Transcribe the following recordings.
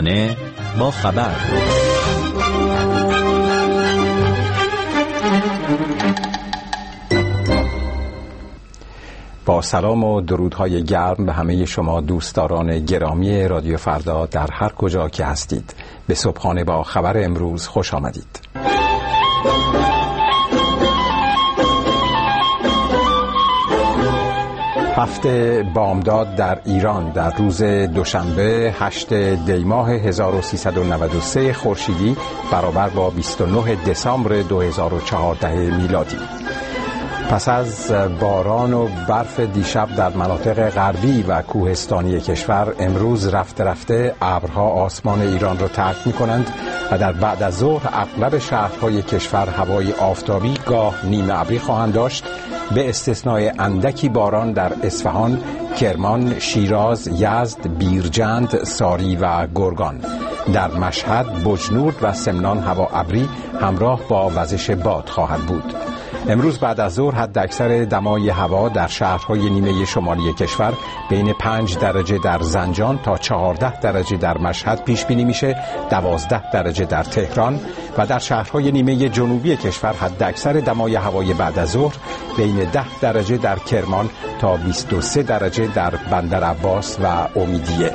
همراهانه با خبر. با سلام و درودهای گرم به همه شما دوستداران گرامی رادیو فردا در هر کجا که هستید. به صبحانه با خبر امروز خوش آمدید. هفته بامداد در ایران در روز دوشنبه 8 دیماه 1393 خورشیدی برابر با 29 دسامبر 2014 میلادی. پس از باران و برف دیشب در مناطق غربی و کوهستانی کشور، امروز رفته رفته ابرها آسمان ایران را ترک می‌کنند و در بعد از ظهر اغلب شهرهای کشور هوای آفتابی گاه نیمه ابری خواهند داشت، به استثنای اندکی باران در اصفهان، کرمان، شیراز، یزد، بیرجند، ساری و گرگان. در مشهد، بجنورد و سمنان هوا ابری همراه با وزش باد خواهد بود. امروز بعد از ظهر حداکثر دمای هوا در شهرهای نیمه شمالی کشور بین 5 درجه در زنجان تا 14 درجه در مشهد پیش بینی میشه، 12 درجه در تهران و در شهرهای نیمه جنوبی کشور حداکثر دمای هوای بعد از ظهر بین 10 درجه در کرمان تا 23 درجه در بندر عباس و امیدیه.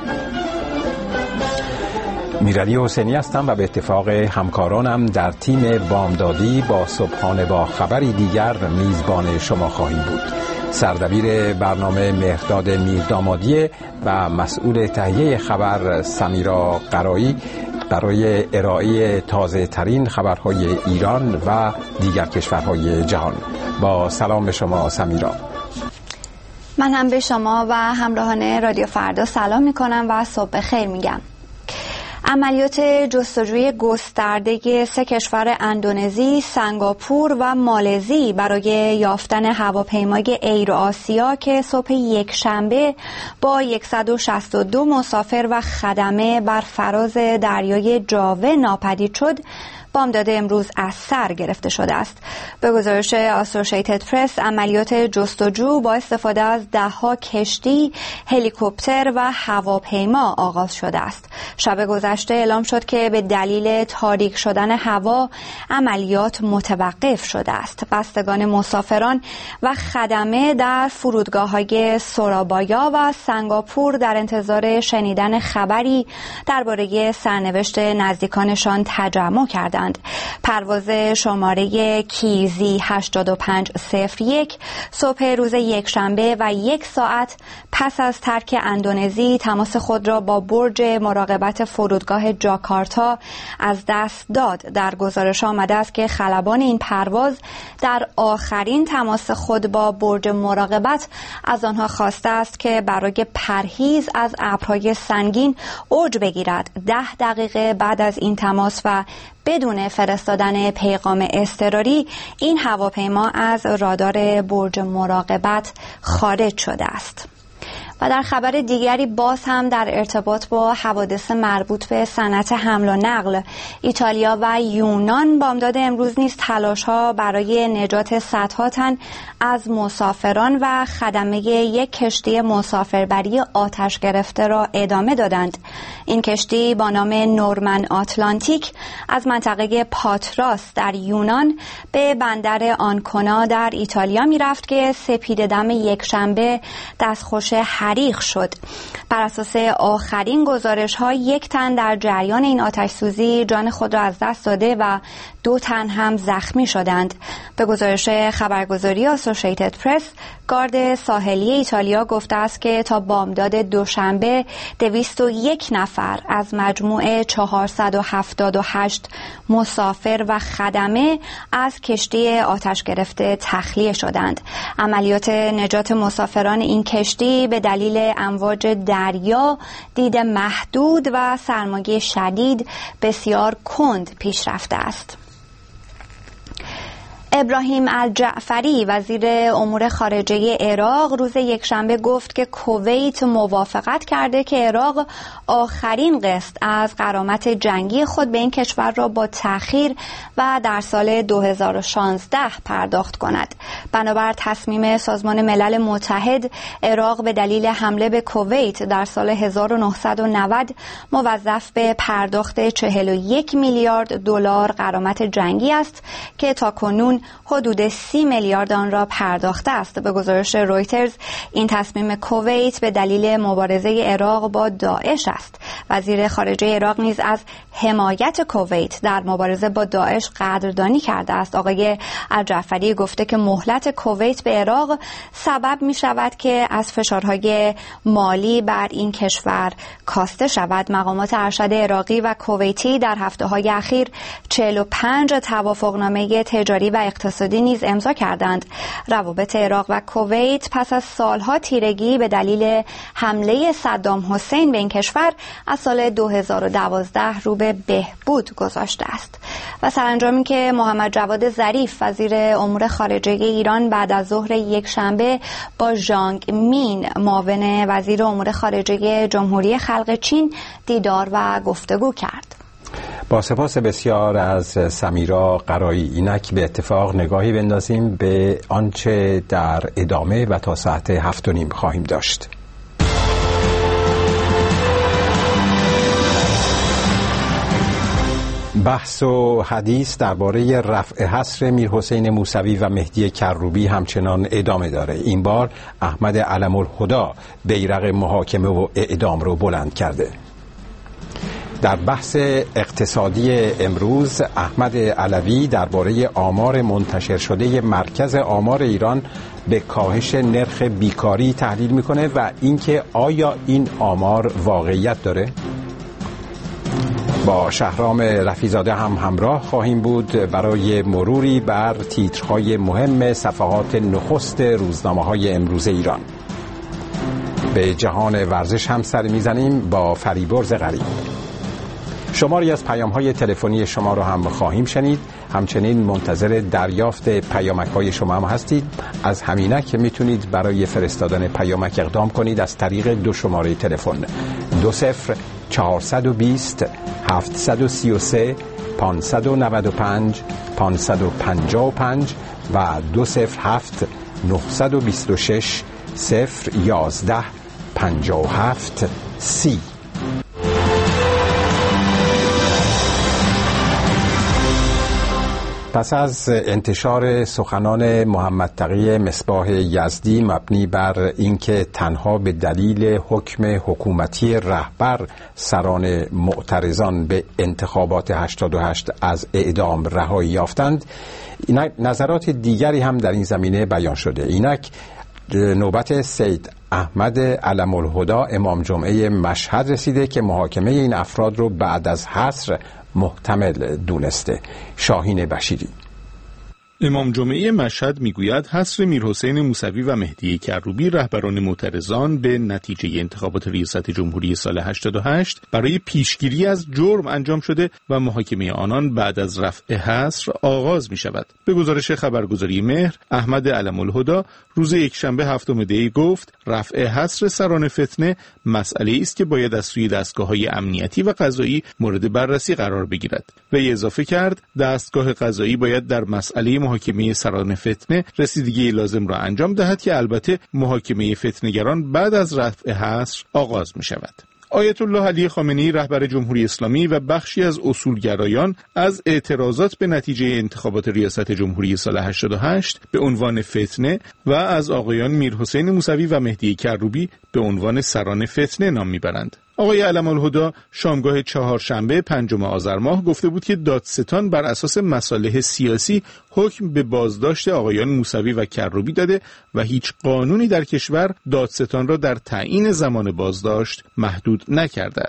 میرعلی حسینی هستم و به اتفاق همکارانم در تیم بامدادی با صبحانه با خبری دیگر میزبان شما خواهیم بود. سردبیر برنامه مهرداد میردامادی و مسئول تهیه خبر سمیرا قرایی برای ارائه تازه ترین خبرهای ایران و دیگر کشورهای جهان. با سلام به شما سمیرا. من هم به شما و همراهان رادیو فردا سلام میکنم و صبح خیر میگم. عملیات جستجوی گسترده 3 کشور اندونزی، سنگاپور و مالزی برای یافتن هواپیمای ایر آسیا که صبح یکشنبه با 162 مسافر و خدمه بر فراز دریای جاوه ناپدید شد، بامداد امروز از سر گرفته شده است. به گزارش آسوشیتد پرس، عملیات جستجو با استفاده از 10 کشتی، هلیکوپتر و هواپیما آغاز شده است. شب گذشته اعلام شد که به دلیل تاریک شدن هوا عملیات متوقف شده است. بستگان مسافران و خدمه در فرودگاه‌های سورابایا و سنگاپور در انتظار شنیدن خبری درباره سرنوشت نزدیکانشان تجمع کردند. پرواز شماره کیزی 8501 صبح روز یکشنبه و 1 ساعت پس از ترک اندونزی تماس خود را با برج مراقبت فرودگاه جاکارتا از دست داد. در گزارش آمده است که خلبان این پرواز در آخرین تماس خود با برج مراقبت از آنها خواسته است که برای پرهیز از ابرهای سنگین اوج بگیرد. 10 دقیقه بعد از این تماس و بدون فرستادن پیغام اضطراری، این هواپیما از رادار برج مراقبت خارج شده است. و در خبر دیگری باز هم در ارتباط با حوادث مربوط به صنعت حمل و نقل، ایتالیا و یونان بامداد امروز نیز تلاش‌ها برای نجات صدها تن از مسافران و خدمه یک کشتی مسافربری آتش گرفته را ادامه دادند. این کشتی با نام نورمن آتلانتیک از منطقه پاتراس در یونان به بندر آنکونا در ایتالیا می‌رفت که سپیده‌دم یکشنبه دستخوش حریق شد. بر اساس آخرین گزارش‌ها 1 تن در جریان این آتش سوزی جان خود را از دست داده و 2 تن هم زخمی شدند. به گزارش خبرگزاری آسوشیتد پرس، گارد ساحلی ایتالیا گفته است که تا بامداد دوشنبه 201 نفر از مجموع 478 مسافر و خدمه از کشتی آتش گرفته تخلیه شدند. عملیات نجات مسافران این کشتی به دلیل امواج دریا، دید محدود و سرمایه شدید بسیار کند پیش رفته است. ابراهیم الجعفری وزیر امور خارجه عراق روز یکشنبه گفت که کویت موافقت کرده که عراق آخرین قسط از غرامت جنگی خود به این کشور را با تأخیر و در سال 2016 پرداخت کند. بنابر تصمیم سازمان ملل متحد، عراق به دلیل حمله به کویت در سال 1990 موظف به پرداخت 41 میلیارد دلار غرامت جنگی است که تاکنون حدود 30 میلیارد آن را پرداخته است. به گزارش رویترز این تصمیم کویت به دلیل مبارزه عراق با داعش است. وزیر خارجه عراق نیز از حمایت کویت در مبارزه با داعش قدردانی کرده است. آقای الجعفری گفته که مهلت کویت به عراق سبب می شود که از فشارهای مالی بر این کشور کاسته شود. مقامات ارشد عراقی و کویتی در هفته‌های اخیر 45 توافقنامه تجاری و اقتصادی نیز امضا کردند. روابط عراق و کویت پس از سالها تیرگی به دلیل حمله صدام حسین به این کشور از سال 2012 رو به بهبود گذاشته است. و سرانجامی که محمد جواد ظریف وزیر امور خارجه ایران بعد از ظهر یکشنبه با ژانگ مین معاون وزیر امور خارجه جمهوری خلق چین دیدار و گفتگو کرد. با سپاس بسیار از سمیرا قرایی. اینک به اتفاق نگاهی بندازیم به آنچه در ادامه و تا ساعت 7:30 خواهیم داشت. بحث و حدیث درباره رفع حصر میرحسین موسوی و مهدی کروبی همچنان ادامه داره. این بار احمد علم‌الهدی بیرق محاکمه و اعدام رو بلند کرده. در بحث اقتصادی امروز احمد علوی درباره آمار منتشر شده مرکز آمار ایران به کاهش نرخ بیکاری تحلیل میکنه و اینکه آیا این آمار واقعیت داره؟ با شهرام رفیزاده هم همراه خواهیم بود برای مروری بر تیترهای مهم صفحات نخست روزنامه‌های امروز ایران. به جهان ورزش هم سر میزنیم با فریبرز غریب. شماری از پیام‌های تلفنی شما رو هم خواهیم شنید. همچنین منتظر دریافت پیامک‌های شما هم هستید. از همینک میتونید برای فرستادن پیامک اقدام کنید از طریق دو شماره تلفن 20420 733 595 555 و 207 926 011 57 30. پس از انتشار سخنان محمد تقی مصباح یزدی مبنی بر اینکه تنها به دلیل حکم حکومتی رهبر سران معترضان به انتخابات 88 از اعدام رهایی یافتند، نظرات دیگری هم در این زمینه بیان شده. اینک نوبت سید احمد علم‌الهدی امام جمعه مشهد رسیده که محاکمه این افراد رو بعد از حصر محتمل دونسته. شاهین بشیری. امام جمعه مشهد میگوید حصر میرحسین موسوی و مهدی کروبی رهبران معترضان به نتیجه انتخابات ریاست جمهوری سال 88 برای پیشگیری از جرم انجام شده و محاکمه آنان بعد از رفع حصر آغاز می شود. به گزارش خبرگزاری مهر، احمد علم‌الهدی روز یکشنبه 7 دی گفت رفع حصر سران فتنه مسئله است که باید از سوی دستگاه‌های امنیتی و قضایی مورد بررسی قرار بگیرد. و اضافه کرد دستگاه قضایی باید در مسئله محاکمه سران فتنه رسیدگی لازم را انجام دهد که البته محاکمه فتنه‌گران بعد از رفع حصر آغاز می شود. آیت الله علی خامنه‌ای رهبر جمهوری اسلامی و بخشی از اصولگرایان از اعتراضات به نتیجه انتخابات ریاست جمهوری سال 88 به عنوان فتنه و از آقایان میرحسین موسوی و مهدی کروبی به عنوان سران فتنه نام میبرند. آقای علم‌الهدی شامگاه چهارشنبه 5 آذر ماه گفته بود که دادستان بر اساس مصالح سیاسی حکم به بازداشت آقایان موسوی و کروبی داده و هیچ قانونی در کشور دادستان را در تعیین زمان بازداشت محدود نکرده است.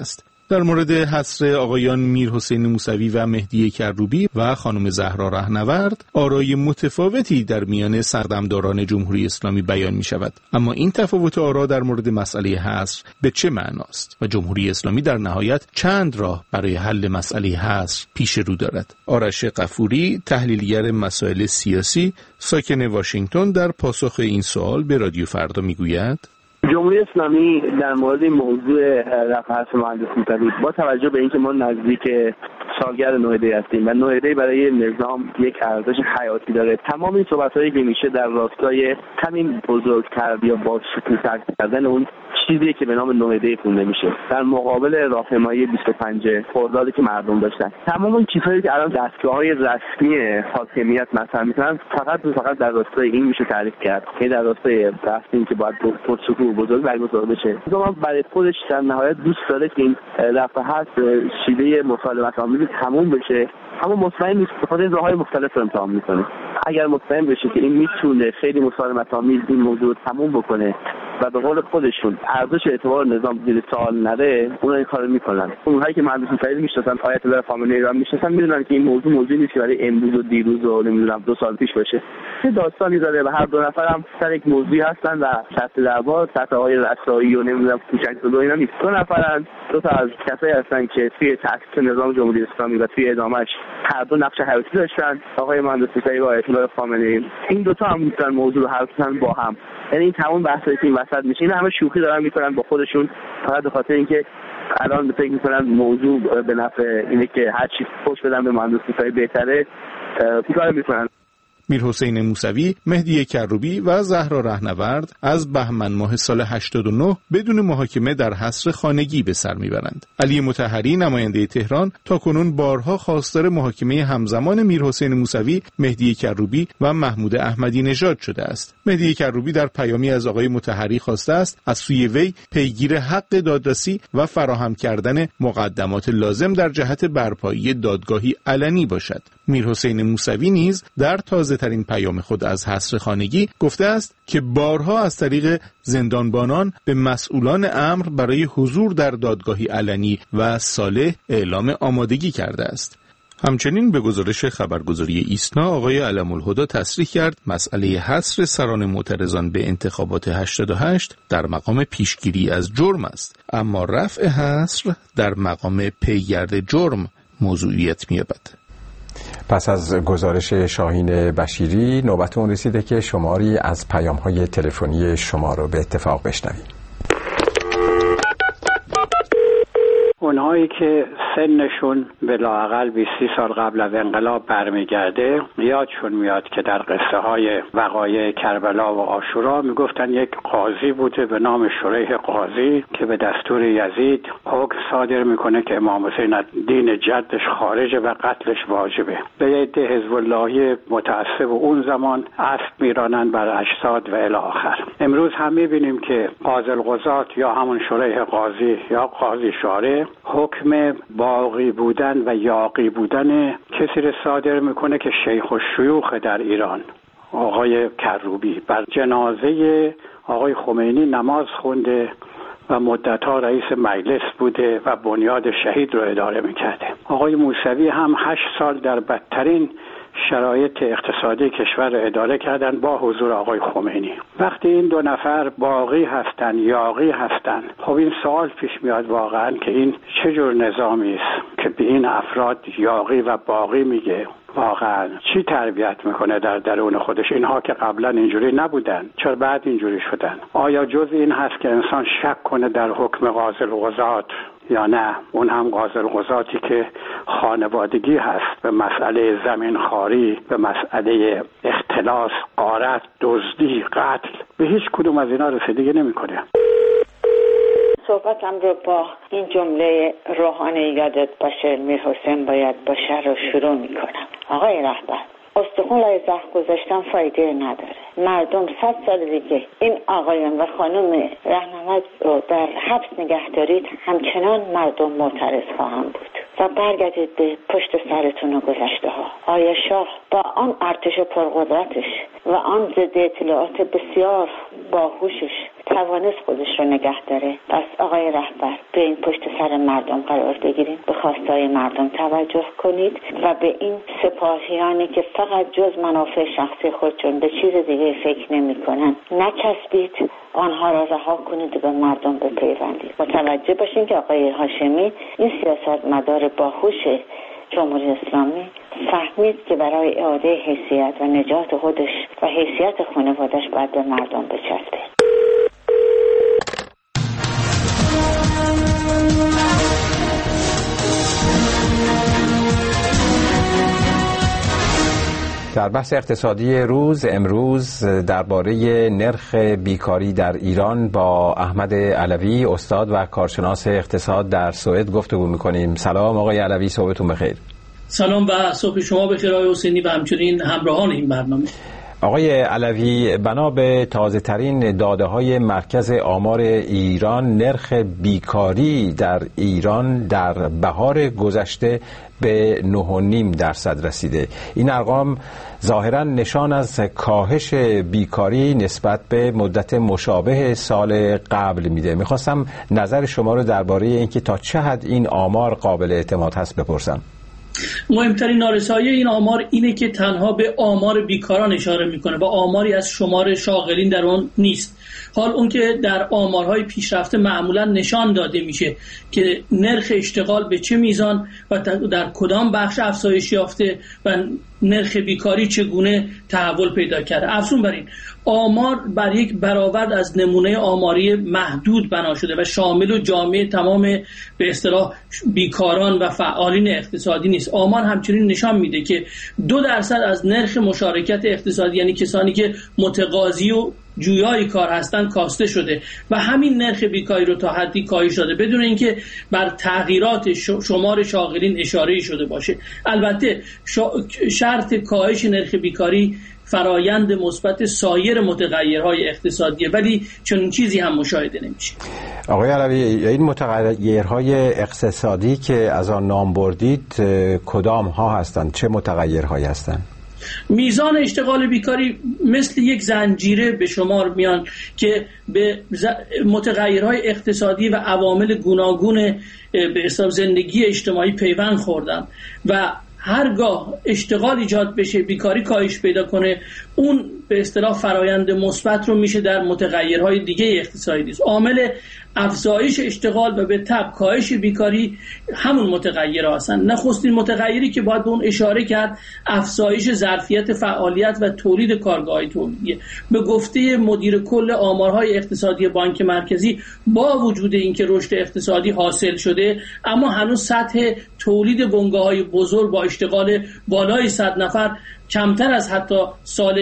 در مورد حصر آقایان میرحسین موسوی و مهدی کروبی و خانم زهرا رهنورد آرای متفاوتی در میان سردمداران جمهوری اسلامی بیان می شود. اما این تفاوت آرا در مورد مسئله حصر به چه معناست و جمهوری اسلامی در نهایت چند راه برای حل مسئله حصر پیش رو دارد؟ آرش غفوری، تحلیلگر مسائل سیاسی، ساکن واشنگتن، در پاسخ این سوال به رادیو فردا میگوید: جمهوری اسلامی در مورد موضوع رفع حصر مهندس موسوی با توجه به اینکه ما نزدیک سالگرد 9 دی هستیم و 9 دی برای نظام یک ارزش حیاتی داره، تمام این صحبت‌هایی که میشه در راستای همین بزرگتر یا بازشکوه کردن اون چیزی که به نام 9 دی خونده میشه در مقابل راهپیمایی 25 خردادی که مردم داشتن. تمام اون چیزهایی که الان دستگاه‌های رسمی حاکمیت مطرح می‌کنن فقط در راستای این میشه تعریف کرد، که در راستای بحثی که باید پرسکوه بزرگ برگزار بشه. نظام برای خودش در نهایت دوست داره که این رفع حصر شیوه مسالمت آمیز تموم بشه، اما مطمئن نیست، بخاطر این راه‌های مختلف رو امتحان می‌کنه. اگر مطمئن بشه که این میتونه خیلی مسالمت آمیز این موضوع تموم بکنه و به قول خودشون ارزش اعتبار نظام زیر سوال نره، اونا این کارو میکنن. اونهایی که مهندس موسوی میشناسن، آیت الله خامنه‌ای ایران میشناسن، میدونن که این موضوعی نیست که برای امروز و دیروز و نمیدونم 2 سال پیش باشه. چه داستانی داره و هر دو نفر هم سر یک موضوعی هستن و سطح دعوا سطح های رسایی و نمیدونم کوچک‌زدایی اینا نیست. 2 نفرن، 2 تا از کسایی هستن که توی تأسیس نظام جمهوری اسلامی و توی ادامهش هر دو نقش حیاتی داشتن، آقای مهندس موسوی و آیت الله خامنه‌ای. این دو تا هم میتونن موضوع رو حل کنن با هم. یعنی این تمام بحثایی که این وسط میشه این همه شوخی دارن میکنن با خودشون، فقط به خاطر اینکه الان فکر میکنن موضوع به نفع اینه که هر چی پشت بدن به مهندس موسوی بهتره، این کارو میکنن. میرحسین موسوی، مهدی کروبی و زهرا رهنورد از بهمن ماه سال 89 بدون محاکمه در حصر خانگی به سر میبرند. علی مطهری، نماینده تهران، تاکنون بارها خواستار محاکمه همزمان میرحسین موسوی، مهدی کروبی و محمود احمدی نژاد شده است. مهدی کروبی در پیامی از آقای مطهری خواسته است از سوی وی پیگیر حق دادرسی و فراهم کردن مقدمات لازم در جهت برپایی دادگاهی علنی باشد. میرحسین موسوی نیز در تازه‌ترین پیام خود از حصر خانگی گفته است که بارها از طریق زندانبانان به مسئولان امر برای حضور در دادگاهی علنی و صالح اعلام آمادگی کرده است. همچنین به گزارش خبرگزاری ایسنا آقای علم‌الهدی تصریح کرد مسئله حصر سران معترضان به انتخابات 88 در مقام پیشگیری از جرم است، اما رفع حصر در مقام پیگرد جرم موضوعیت می‌یابد. پس از گزارش شاهین بشیری نوبت اون رسیده که شماری از پیام‌های تلفنی شما رو به اتفاق بشنویم. اونهایی که سنشون به لااقل 20 سال قبل از انقلاب برمیگرده یادشون میاد که در قصه های وقایع کربلا و عاشورا میگفتن یک قاضی بوده به نام شریح قاضی که به دستور یزید حکم صادر میکنه که امام حسین از دین جدش خارجه و قتلش واجبه. به یه حزب اللهی متعصب اون زمان اسب میرانن بر اجساد و الی آخر. امروز هم میبینیم که قاضی القضات یا همون شریح قاضی یا قاضی شارع حکم باقی بودن و یاغی بودن کسی را صادر میکنه که شیخ الشیوخ در ایران، آقای کروبی، بر جنازه آقای خمینی نماز خونده و مدت‌ها رئیس مجلس بوده و بنیاد شهید رو اداره میکرده. آقای موسوی هم 8 سال در بدترین شرایط اقتصادی کشور را اداره کردن با حضور آقای خمینی. وقتی این 2 نفر باقی هستن، یاغی هستن، خب این سوال پیش میاد واقعا که این چه جور نظامی است که به این افراد یاغی و باقی میگه؟ واقعا چی تربیت میکنه در درون خودش؟ اینها که قبلا اینجوری نبودن، چرا بعد اینجوری شدن؟ آیا جز این هست که انسان شک کنه در حکم قاضی القضات یا نه اون هم قاضی القضاتی که خانوادگی هست به مسئله زمینخواری، به مسئله اختلاس، غارت، دزدی، قتل، به هیچ کدوم از اینا رسیدگی نمیکنه. صحبتم رو با این جمله روحانی یادت باشه میرحسین باید باشه رو شروع میکنم. آقای رهبر، استخون لای زخم گذاشتن فایده نداره. مردم 100 سال دیگه این آقایان و خانم رهنورد رو در حبس نگه دارید، همچنان مردم معترض خواهم بود و برگردید به پشت سرتون و گذشته ها. آیا شاه با آن ارتش پرقدرتش و آن ضد اطلاعات بسیار باهوشش توانست خودش رو نگه داره. پس آقای رهبر به این پشت سر مردم قرار بگیرید، به خواستای مردم توجه کنید و به این سپاهیانی که فقط جز منافع شخصی خودشون به چیز دیگه فکر نمی‌کنن نچسبید، آنها را رها کنید و به مردم بپیوندید. متوجه باشین که آقای هاشمی این سیاستمدار باهوش جمهوری اسلامی فهمید که برای اعاده حیثیت و نجات خودش و حیثیت خانوادش باید به مردم بچسبه. در بحث اقتصادی روز امروز درباره نرخ بیکاری در ایران با احمد علوی استاد و کارشناس اقتصاد در سوئد گفتگو می‌کنیم. سلام آقای علوی، صبحتون بخیر. سلام و صبح شما بخیر آقای حسینی و همچنین همراهان این برنامه. آقای علوی، بنا به تازه ترین داده های مرکز آمار ایران، نرخ بیکاری در ایران در بهار گذشته به 9.5% رسیده. این ارقام ظاهرا نشان از کاهش بیکاری نسبت به مدت مشابه سال قبل میده. میخواستم نظر شما رو درباره اینکه تا چه حد این آمار قابل اعتماد هست بپرسم. مهمترین نارسایی این آمار اینه که تنها به آمار بیکاران اشاره میکنه و آماری از شمار شاغلین در آن نیست. حال اون که در آمارهای پیشرفته معمولا نشان داده میشه که نرخ اشتغال به چه میزان و در کدام بخش افزایش یافته و نرخ بیکاری چگونه تحول پیدا کرده. افزون بر این، آمار بر یک برآورد از نمونه آماری محدود بنا شده و شامل و جامع تمام به اصطلاح بیکاران و فعالین اقتصادی نیست. آمار همچنین نشان میده که 2% از نرخ مشارکت اقتصادی، یعنی کسانی که متقاضی و جویای کار هستن، کاسته شده و همین نرخ بیکاری رو تا حدی کاهش داده بدون اینکه بر تغییرات شمار شاغلین اشاره شده باشه. البته شرط کاهش نرخ بیکاری فرایند مثبت سایر متغیرهای اقتصادیه، ولی چنین چیزی هم مشاهده نمیشه. آقای علوی، این متغیرهای اقتصادی که از آن نام بردید کدام ها هستند؟ چه متغیرهایی هستند؟ میزان اشتغال بیکاری مثل یک زنجیره به شمار میان که به متغیرهای اقتصادی و عوامل گوناگون به حساب زندگی اجتماعی پیوند خوردن و هرگاه اشتغال ایجاد بشه، بیکاری کاهش پیدا کنه، اون به اصطلاح فرایند مثبت رو میشه در متغیرهای دیگه اقتصادی دید. عامل افزایش اشتغال و به تبع کاهش بیکاری همون متغیرها هستن. نخستین متغیری که باید به اون اشاره کرد افزایش ظرفیت فعالیت و تولید کارگاه‌های تولیدیه. به گفته مدیر کل آمارهای اقتصادی بانک مرکزی، با وجود اینکه رشد اقتصادی حاصل شده، اما هنوز سطح تولید بنگاه‌های بزرگ با اشتغال بالای 100 نفر کمتر از حتی سال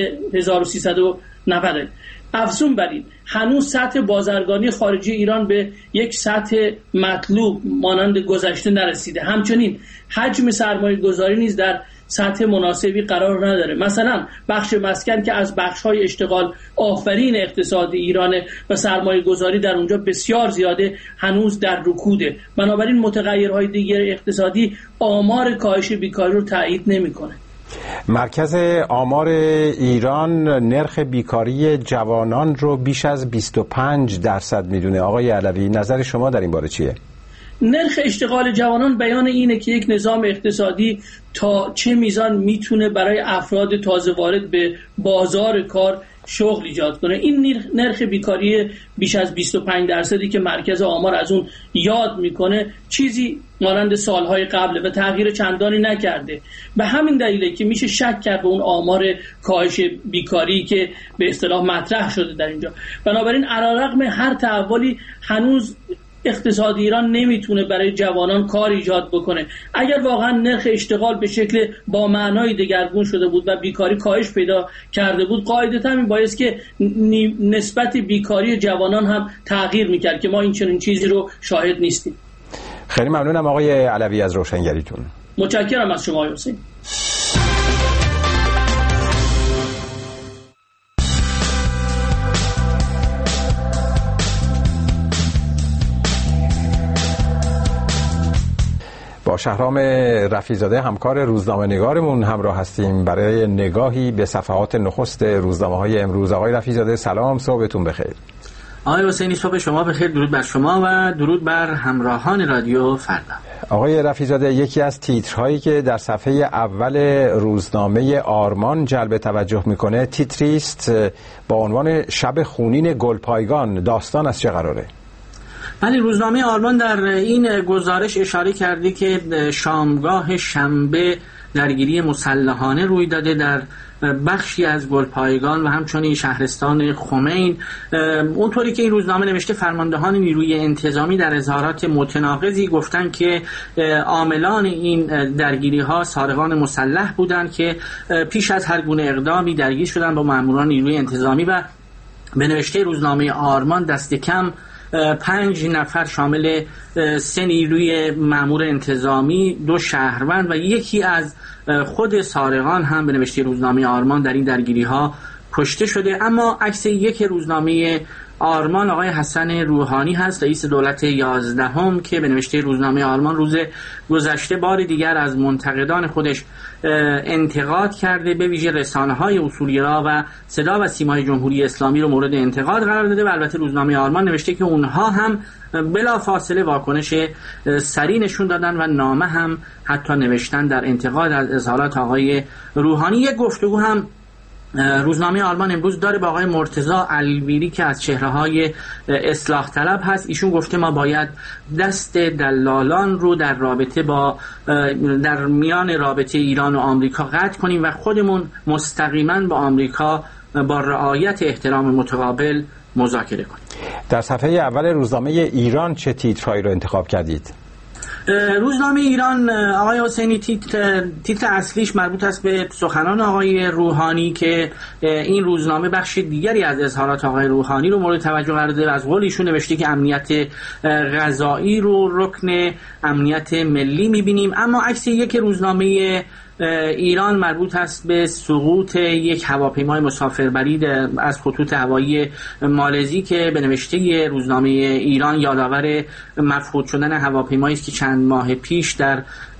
1390. افزون بر این، هنوز سطح بازرگانی خارجی ایران به یک سطح مطلوب مانند گذشته نرسیده. همچنین حجم سرمایه گذاری نیز در سطح مناسبی قرار نداره. مثلا بخش مسکن که از بخش‌های اشتغال آفرین اقتصاد ایرانه و سرمایه گذاری در اونجا بسیار زیاده، هنوز در رکوده. بنابراین متغیرهای دیگر اقتصادی آمار کاهش بیکاری رو تایید نمی‌کنه. مرکز آمار ایران نرخ بیکاری جوانان رو بیش از 25% میدونه. آقای علوی، نظر شما در این باره چیه؟ نرخ اشتغال جوانان بیان اینه که یک نظام اقتصادی تا چه میزان میتونه برای افراد تازه وارد به بازار کار شغل ایجاد کنه. این نرخ بیکاری بیش از 25% که مرکز آمار از اون یاد میکنه چیزی مانند سالهای قبل و تغییر چندانی نکرده. به همین دلیله که میشه شک کرد به اون آمار کاهش بیکاری که به اصطلاح مطرح شده در اینجا. بنابراین علیرغم هر تحولی هنوز اقتصاد ایران نمیتونه برای جوانان کار ایجاد بکنه. اگر واقعا نرخ اشتغال به شکل با معنای دگرگون شده بود و بیکاری کاهش پیدا کرده بود، قاعدتاً میبایست که نسبت بیکاری جوانان هم تغییر میکرد که ما این چنین چیزی رو شاهد نیستیم. خیلی ممنونم آقای علوی از روشنگریتون. متشکرم از شما حسین. با شهرام رفیع‌زاده همکار روزنامه‌نگارمون همراه هستیم برای نگاهی به صفحات نخست روزنامه‌های امروز. آقای رفیع‌زاده سلام، صبحتون بخیر. آقای حسینی صبح شما بخیر. درود بر شما و درود بر همراهان رادیو فردا. آقای رفیع‌زاده، یکی از تیترهایی که در صفحه اول روزنامه آرمان جلب توجه میکنه تیتری است با عنوان شب خونین گلپایگان. داستان از چه قراره؟ بله، روزنامه آرمان در این گزارش اشاره کرده که شامگاه شنبه درگیری مسلحانه روی داده در بخشی از گلپایگان و همچنین شهرستان خمین. اونطوری که این روزنامه نوشته فرماندهان نیروی انتظامی در اظهارات متناقضی گفتن که عاملان این درگیری ها سارقان مسلح بودند که پیش از هر گونه اقدامی درگیر شدن با ماموران نیروی انتظامی و به نوشته روزنامه آرمان دست کم 5 نفر شامل 3 نیروی مامور انتظامی، 2 شهروند و یکی از خود سارقان هم به نوشته روزنامه آرمان در این درگیری ها کشته شده. اما عکس یک روزنامه آرمان آقای حسن روحانی هست، رئیس دولت 11 که به نوشته روزنامه آرمان روز گذشته بار دیگر از منتقدان خودش انتقاد کرده، به ویژه رسانه‌های اصولگرا و صدا و سیمای جمهوری اسلامی رو مورد انتقاد قرار داده و البته روزنامه آرمان نوشته که اونها هم بلا فاصله واکنش سریع نشون دادن و نامه هم حتی نوشتن در انتقاد از اظهارات آقای روحانی. یک گفتگو هم روزنامه آلمان امروز داره با آقای مرتضی الویری که از چهره‌های اصلاح طلب هست. ایشون گفته ما باید دست دلالان رو در رابطه با در میان رابطه ایران و آمریکا قطع کنیم و خودمون مستقیما با آمریکا با رعایت احترام متقابل مذاکره کنیم. در صفحه اول روزنامه ایران چه تیترهایی رو انتخاب کردید؟ روزنامه ایران آقای حسینی تیتر اصلیش مربوط است به سخنان آقای روحانی که این روزنامه بخش دیگری از اظهارات آقای روحانی رو مورد توجه قرار داده و از قول ایشون نوشته که امنیت غذایی رو رکن امنیت ملی می‌بینیم. اما عکس یک روزنامه ایران مربوط است به سقوط یک هواپیمای مسافربری از خطوط هوایی مالزی که به نوشته روزنامه ایران یادآور مفقود شدن هواپیمایی است که چند ماه پیش در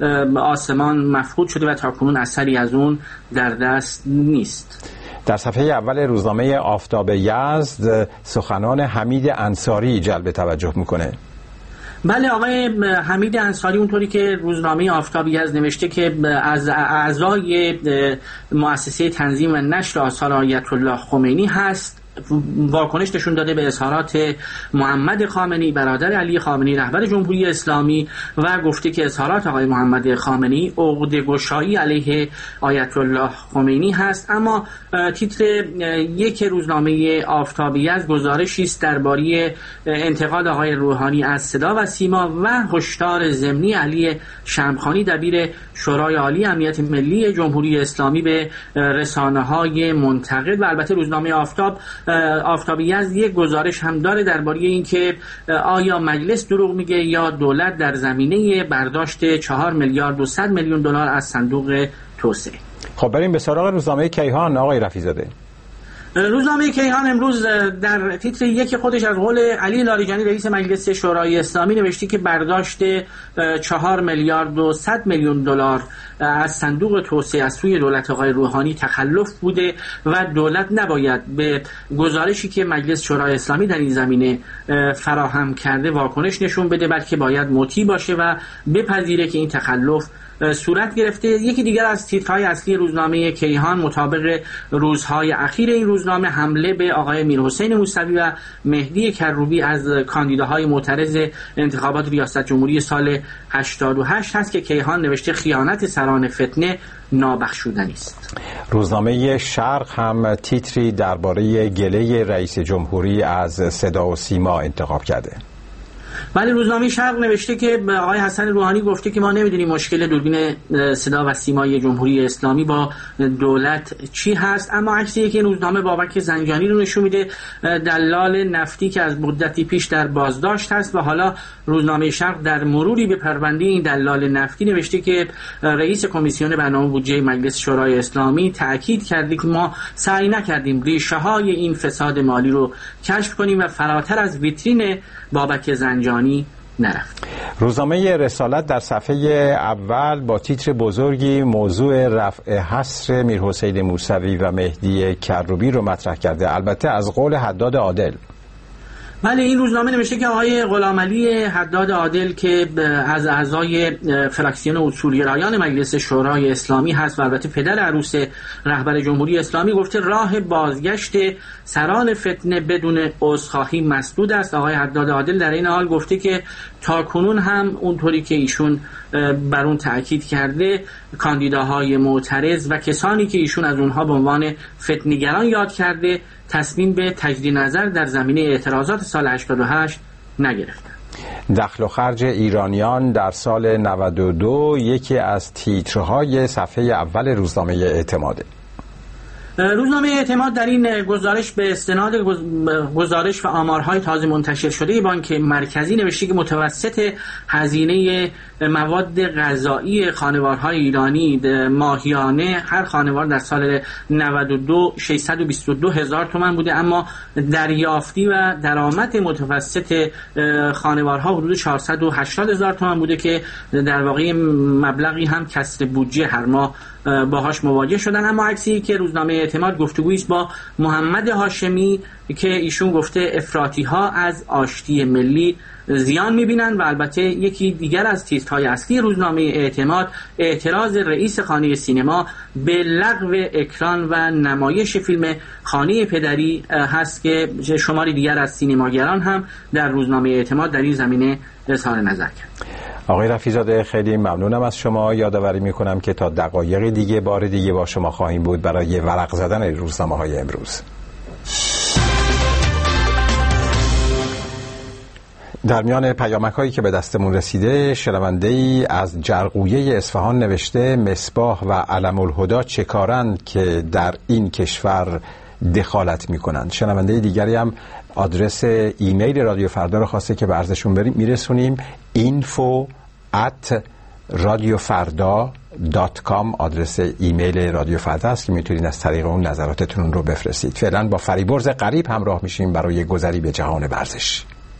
آسمان مفقود شده و تاکنون اثری از اون در دست نیست. در صفحه اول روزنامه آفتاب یزد سخنان حمید انصاری جلب توجه میکنه. بله، آقای حمید انصاری اونطوری که روزنامه آفتاب یزد نوشته که از اعضای مؤسسه تنظیم و نشر آثار آیت الله خمینی هست، واکنش نشون داده به اظهارات محمد خامنه‌ای برادر علی خامنه‌ای رهبر جمهوری اسلامی و گفته که اظهارات آقای محمد خامنه‌ای عقده‌گشایی علیه آیت الله خمینی هست. اما تیتر یک روزنامه آفتاب یزد گزارشی است درباره انتقاد آقای روحانی از صدا و سیما و هشدار ضمنی علی شمخانی دبیر شورای عالی امنیت ملی جمهوری اسلامی به رسانه‌های منتقد. و البته روزنامه آفتاب یزد یک گزارش هم داره درباره این که آیا مجلس دروغ میگه یا دولت در زمینه برداشت 4 میلیارد و 100 میلیون دلار از صندوق توسعه. خب بریم به سراغ روزنامه کیهان آقای رفیع‌زاده. روزنامه کیهان امروز در تیتر یک خودش از قول علی لاریجانی رئیس مجلس شورای اسلامی نوشته که برداشت 4 میلیارد و 100 میلیون دلار از صندوق توسعه از سوی دولت آقای روحانی تخلف بوده و دولت نباید به گزارشی که مجلس شورای اسلامی در این زمینه فراهم کرده واکنش نشون بده، بلکه باید مطیع باشه و بپذیره که این تخلف صورت گرفته. یکی دیگر از تیترهای اصلی روزنامه کیهان مطابق روزهای اخیر این روزنامه حمله به آقای میرحسین موسوی و مهدی کروبی از کاندیداهای معترض انتخابات ریاست جمهوری سال 88 هست که کیهان نوشته خیانت سران فتنه نابخشودنی است. روزنامه شرق هم تیتری درباره گله رئیس جمهوری از صدا و سیما انتخاب کرده. ولی روزنامه شرق نوشته که آقای حسن روحانی گفته که ما نمیدونیم مشکل دوربین صدا و سیمای جمهوری اسلامی با دولت چی هست. اما عکسی که روزنامه بابک زنجانی رو نشون میده، دلال نفتی که از مدتی پیش در بازداشت هست و حالا روزنامه شرق در مروری به پرونده این دلال نفتی نوشته که رئیس کمیسیون برنامه بودجه مجلس شورای اسلامی تاکید کرده که ما سعی نکردیم ریشه های این فساد مالی رو کشف کنیم و فراتر از ویترین بابک زنجانی نرفت. روزنامه رسالت در صفحه اول با تیتر بزرگی موضوع رفع حصر میرحسین موسوی و مهدی کروبی رو مطرح کرده، البته از قول حداد عادل. بله، این روزنامه نوشته که آقای غلامعلی حداد عادل که از اعضای فراکسیون اصولگرایان مجلس شورای اسلامی هست و البته پدر عروس رهبر جمهوری اسلامی، گفته راه بازگشت سران فتنه بدون عذرخواهی مسدود است. آقای حداد عادل در این حال گفته که تاکنون هم اونطوری که ایشون بر اون تأکید کرده، کاندیداهای معترض و کسانی که ایشون از اونها به عنوان فتنه‌گران یاد کرده تصمیم به تجدید نظر در زمینه اعتراضات سال 88 نگرفتند. دخل و خرج ایرانیان در سال 92 یکی از تیترهای صفحه اول روزنامه اعتماده. روزنامه اعتماد در این گزارش به استناد گزارش و آمارهای تازه منتشر شده بانک مرکزی نوشته که متوسط هزینه مواد غذایی خانوارهای ایرانی ماهیانه هر خانوار در سال 92 622,000 تومان بوده، اما دریافتی و درآمد متوسط خانوارها حدود 480,000 تومان بوده که در واقع مبلغی هم کسر بودجه هر ماه باهاش مواجه شدن. اما عکسی که روزنامه اعتماد گفتگویی است با محمد هاشمی که ایشون گفته افراطی ها از آشتی ملی زیان میبینن و البته یکی دیگر از تیترهای اصلی روزنامه اعتماد اعتراض رئیس خانه سینما به لغو اکران و نمایش فیلم خانه پدری هست که شماری دیگر از سینماگران هم در روزنامه اعتماد در این زمینه اظهار نظر کرد. آقای رفیع‌زاده خیلی ممنونم از شما. یادآوری میکنم که تا دقایق دیگه بار دیگه با شما خواهیم بود برای ورق زدن روزنامه‌های امروز. در میان پیامک‌هایی که به دستمون رسیده، شنونده‌ای از جرقویه اصفهان نوشته مصباح و علم الهدی چه کارند که در این کشور دخالت میکنند. شنونده دیگری هم آدرس ایمیل رادیو فردا رو خواسته که به عرضشون میرسونیم. info@radiofarda.com آدرس ایمیل رادیو فردا است که میتونید از طریق اون نظراتتون رو بفرستید. فعلا با فریبرز قریب همراه میشیم برای گذری به جهان ورزش.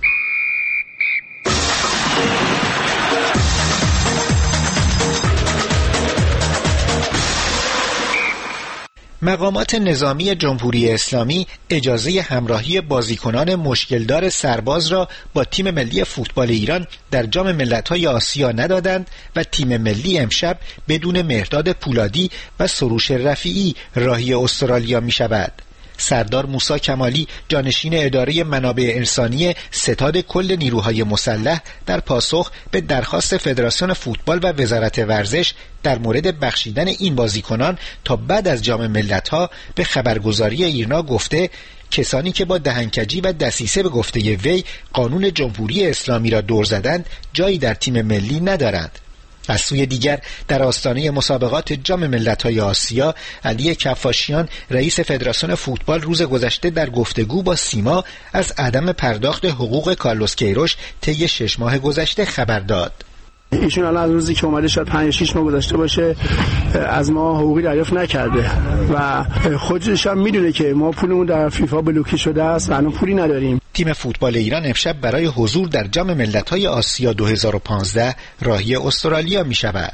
مقامات نظامی جمهوری اسلامی اجازه همراهی بازیکنان مشکلدار سرباز را با تیم ملی فوتبال ایران در جام ملت‌های آسیا ندادند و تیم ملی امشب بدون مهرداد پولادی و سروش رفیعی راهی استرالیا می شود. سردار موسی کمالی جانشین اداره منابع انسانی ستاد کل نیروهای مسلح در پاسخ به درخواست فدراسیون فوتبال و وزارت ورزش در مورد بخشیدن این بازیکنان تا بعد از جام ملت‌ها به خبرگزاری ایرنا گفته کسانی که با دهنکجی و دسیسه به گفته وی قانون جمهوری اسلامی را دور زدند جایی در تیم ملی ندارند. از سوی دیگر در آستانه مسابقات جام ملت‌های آسیا، علی کفاشیان رئیس فدراسیون فوتبال روز گذشته در گفتگو با سیما از عدم پرداخت حقوق کارلوس کیروش طی 6 ماه گذشته خبر داد. ایشون الان از روزی که اومده شاید 5-6 ماه گذشته باشه از ما حقوقی دریافت نکرده و خودش هم میدونه که ما پولمون در فیفا بلوکه شده است و الان پولی نداریم. تیم فوتبال ایران امشب برای حضور در جام ملت‌های آسیا 2015 راهی استرالیا می‌شود.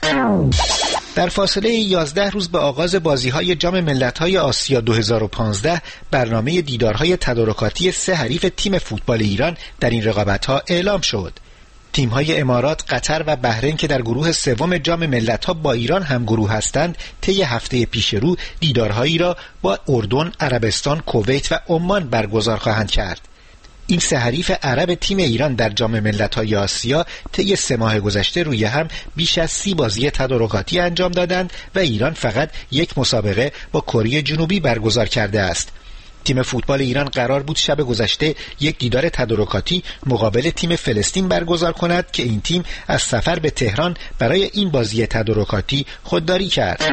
در فاصله 11 روز به آغاز بازی‌های جام ملت‌های آسیا 2015 برنامه دیدارهای تدارکاتی 3 حریف تیم فوتبال ایران در این رقابت‌ها اعلام شد. تیم‌های امارات، قطر و بحرین که در گروه سوم جام ملت‌ها با ایران هم گروه هستند، طی هفته پیش رو دیدارهایی را با اردن، عربستان، کویت و عمان برگزار خواهند کرد. این 3 حریف عرب تیم ایران در جام ملت‌های آسیا طی 3 ماه گذشته روی هم بیش از 30 بازی تدارکاتی انجام دادند و ایران فقط 1 مسابقه با کره جنوبی برگزار کرده است. تیم فوتبال ایران قرار بود شب گذشته 1 دیدار تدارکاتی مقابل تیم فلسطین برگزار کند که این تیم از سفر به تهران برای این بازی تدارکاتی خودداری کرد.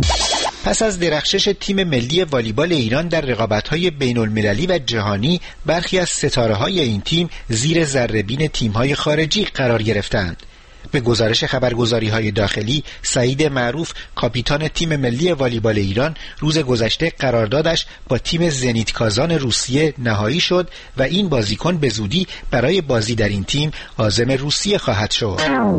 پس از درخشش تیم ملی والیبال ایران در رقابت‌های بین‌المللی و جهانی، برخی از ستاره‌های این تیم زیر ذره‌بین تیم‌های خارجی قرار گرفتند. به گزارش خبرگزاری‌های داخلی، سعید معروف کاپیتان تیم ملی والیبال ایران روز گذشته قراردادش با تیم زنیت کازان روسیه نهایی شد و این بازیکن به زودی برای بازی در این تیم عازم روسیه خواهد شد.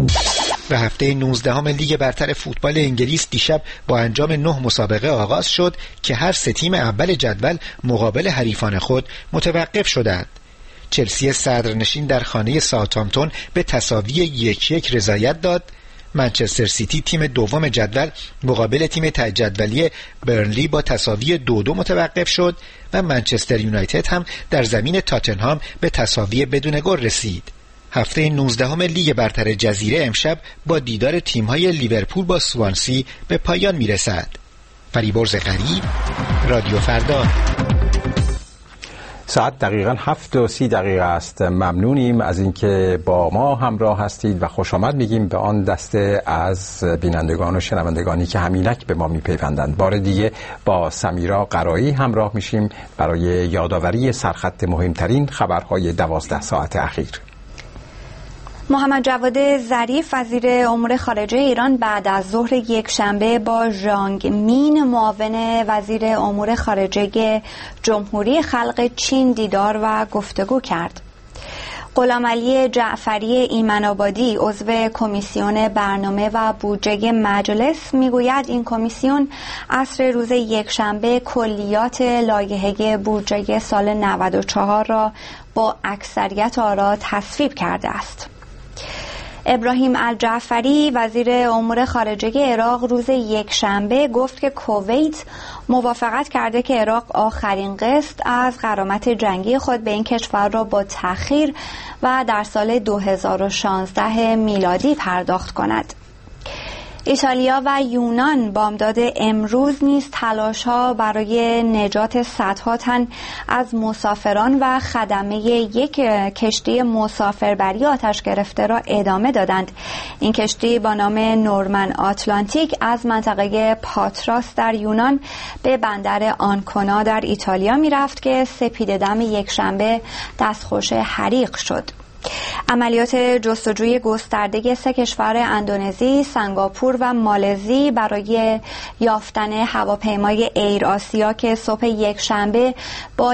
و هفته 19 لیگ برتر فوتبال انگلیس دیشب با انجام 9 مسابقه آغاز شد که هر 3 تیم اول جدول مقابل حریفان خود متوقف شدند. چلسی صدرنشین در خانه ساوثهامپتون به تساوی 1-1 رضایت داد. منچستر سیتی تیم دوم جدول مقابل تیم ته جدولی برنلی با تساوی 2-2 متوقف شد و منچستر یونایتد هم در زمین تاتنهام به تساوی بدون گل رسید. هفته 19 لیگ برتر جزیره امشب با دیدار تیم‌های لیورپول با سوانسی به پایان میرسد. فریبرز غریب، رادیو فردا. ساعت دقیقاً 7:30 است. ممنونیم از اینکه با ما همراه هستید و خوش آمد میگیم به آن دسته از بینندگان و شنوندگانی که همینک به ما میپیوندند. بار دیگه با سمیرا قرایی همراه میشیم برای یادآوری سرخط مهمترین خبرهای 12 ساعت اخیر. محمد جواد ظریف وزیر امور خارجه ایران بعد از ظهر یکشنبه با ژانگ مین معاون وزیر امور خارجه جمهوری خلق چین دیدار و گفتگو کرد. غلامعلی جعفری ایمن‌آبادی عضو کمیسیون برنامه و بودجه مجلس میگوید این کمیسیون عصر روز یکشنبه کلیات لایحه بودجه سال 94 را با اکثریت آرا تصویب کرده است. ابراهیم الجعفری وزیر امور خارجه عراق روز یکشنبه گفت که کویت موافقت کرده که عراق آخرین قسط از غرامت جنگی خود به این کشور را با تأخیر و در سال 2016 میلادی پرداخت کند. ایتالیا و یونان بامداد امروز نیز تلاش‌ها برای نجات صدها تن از مسافران و خدمه یک کشتی مسافربری آتش گرفته را ادامه دادند. این کشتی با نام نورمن آتلانتیک از منطقه پاتراس در یونان به بندر آنکونا در ایتالیا می‌رفت که سپیده‌دم یکشنبه دستخوش حریق شد. عملیات جستجوی گسترده 3 کشور اندونزی، سنگاپور و مالزی برای یافتن هواپیمای ایر آسیا که صبح یکشنبه با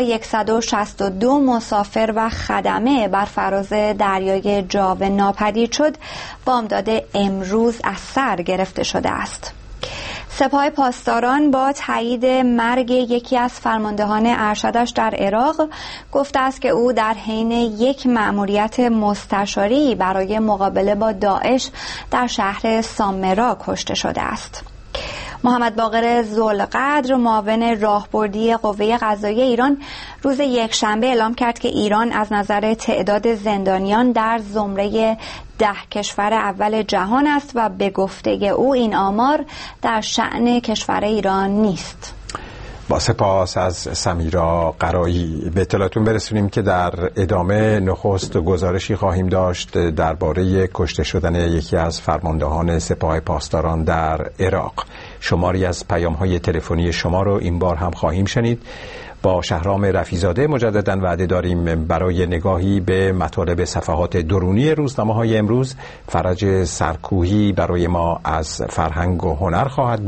162 مسافر و خدمه بر فراز دریای جاو ناپدید شد، بامداد امروز از سر گرفته شده است. سپاه پاسداران با تایید مرگ یکی از فرماندهان ارشدش در عراق گفته است که او در حین یک مأموریت مستشاری برای مقابله با داعش در شهر سامرا کشته شده است. محمد باقر ذوالقدر معاون راهبردی قوه قضاییه ایران روز یکشنبه اعلام کرد که ایران از نظر تعداد زندانیان در زمره 10 کشور اول جهان است و به گفته او این آمار در شأن کشور ایران نیست. با سپاس از سمیرا قرایی. به اطلاعتون برسونیم که در ادامه نخست گزارشی خواهیم داشت درباره کشته شدن یکی از فرماندهان سپاه پاسداران در عراق. شماری از پیام‌های تلفنی شما رو این بار هم خواهیم شنید. با شهرام رفیزاده مجدداً وعده داریم برای نگاهی به مطالب صفحات درونی روزنامه‌های امروز. فرج سرکوهی برای ما از فرهنگ و هنر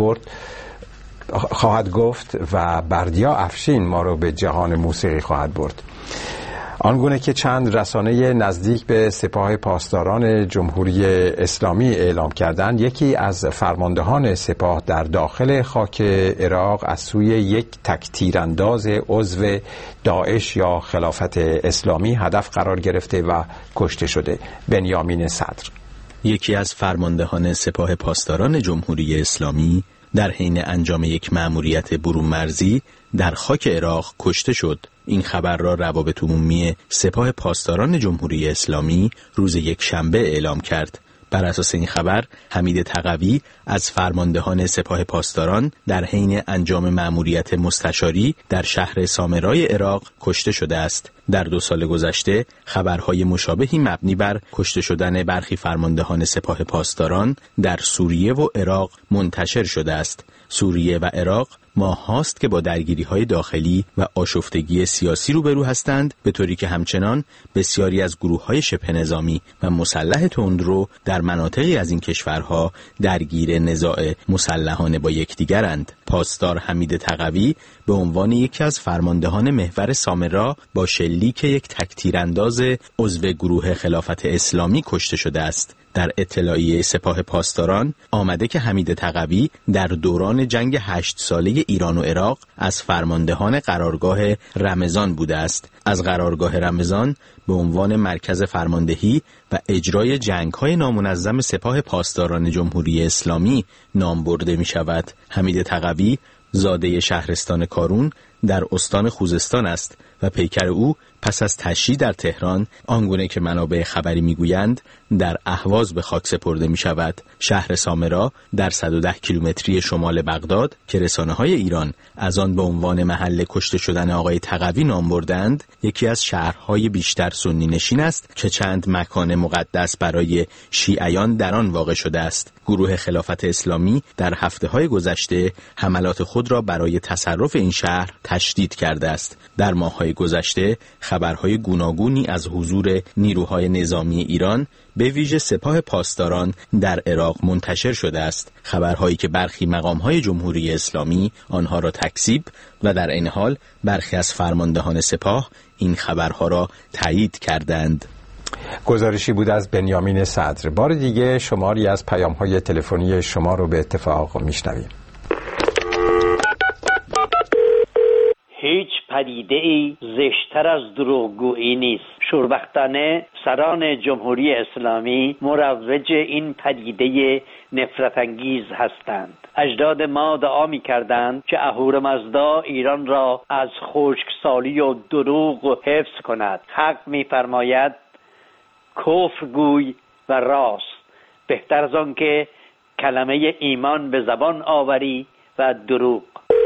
خواهد گفت و بردیا افشین ما رو به جهان موسیقی خواهد برد. آنگونه که چند رسانه نزدیک به سپاه پاسداران جمهوری اسلامی اعلام کردند، یکی از فرماندهان سپاه در داخل خاک عراق از سوی یک تکتیرانداز عضو داعش یا خلافت اسلامی هدف قرار گرفته و کشته شده. بنیامین صدر، یکی از فرماندهان سپاه پاسداران جمهوری اسلامی در حین انجام یک مأموریت برون مرزی در خاک عراق کشته شد. این خبر را روابط عمومی سپاه پاسداران جمهوری اسلامی روز یکشنبه اعلام کرد. بر اساس این خبر حمید تقوی از فرماندهان سپاه پاسداران در حین انجام مأموریت مستشاری در شهر سامرای عراق کشته شده است. در 2 سال گذشته خبرهای مشابهی مبنی بر کشته شدن برخی فرماندهان سپاه پاسداران در سوریه و عراق منتشر شده است. سوریه و عراق ماه هاست که با درگیری‌های داخلی و آشفتگی سیاسی روبرو هستند، به طوری که همچنان بسیاری از گروه‌های شبه نظامی و مسلح تندرو در مناطقی از این کشورها درگیر نزاع مسلحانه با یکدیگرند. پاسدار حمید تقوی به عنوان یکی از فرماندهان محور سامرا با شلیک لیک یک تکتیرانداز عضو گروه خلافت اسلامی کشته شده است. در اطلاعیه سپاه پاسداران آمده که حمید تقوی در دوران جنگ 8 ساله ایران و عراق از فرماندهان قرارگاه رمضان بوده است. از قرارگاه رمضان به عنوان مرکز فرماندهی و اجرای جنگ‌های نامنظم سپاه پاسداران جمهوری اسلامی نام برده می شود. حمید تقوی زاده شهرستان کارون در استان خوزستان است و پیکر او پس از تشییع در تهران آنگونه که منابع خبری میگویند در اهواز به خاک سپرده می شود. شهر سامرا در 110 کیلومتری شمال بغداد که رسانه‌های ایران از آن به عنوان محل کشته شدن آقای تقوی نام بردند، یکی از شهرهای بیشتر سنی نشین است که چند مکان مقدس برای شیعیان در آن واقع شده است. گروه خلافت اسلامی در هفته‌های گذشته حملات خود را برای تصرف این شهر تشدید کرده است. در ماه‌های گذشته خبرهای گوناگونی از حضور نیروهای نظامی ایران به ویژه سپاه پاسداران در عراق منتشر شده است. خبرهایی که برخی مقام‌های جمهوری اسلامی آنها را تکذیب و در این حال برخی از فرماندهان سپاه این خبرها را تایید کردند. گزارشی بود از بنیامین صدر. بار دیگه شماری از پیام‌های تلفنی شما رو به اتفاق میشنویم. هیچ پدیده‌ای زشتر از دروغگویی نیست. شوربختانه سران جمهوری اسلامی مروج این پدیده نفرت انگیز هستند. اجداد ما دعا می‌کردند که اهورامزدا ایران را از خشکسالی و دروغ حفظ کند. حق می‌فرماید کفر گوی و راست، بهتر از آن که کلمه ایمان به زبان آوری و دروغ.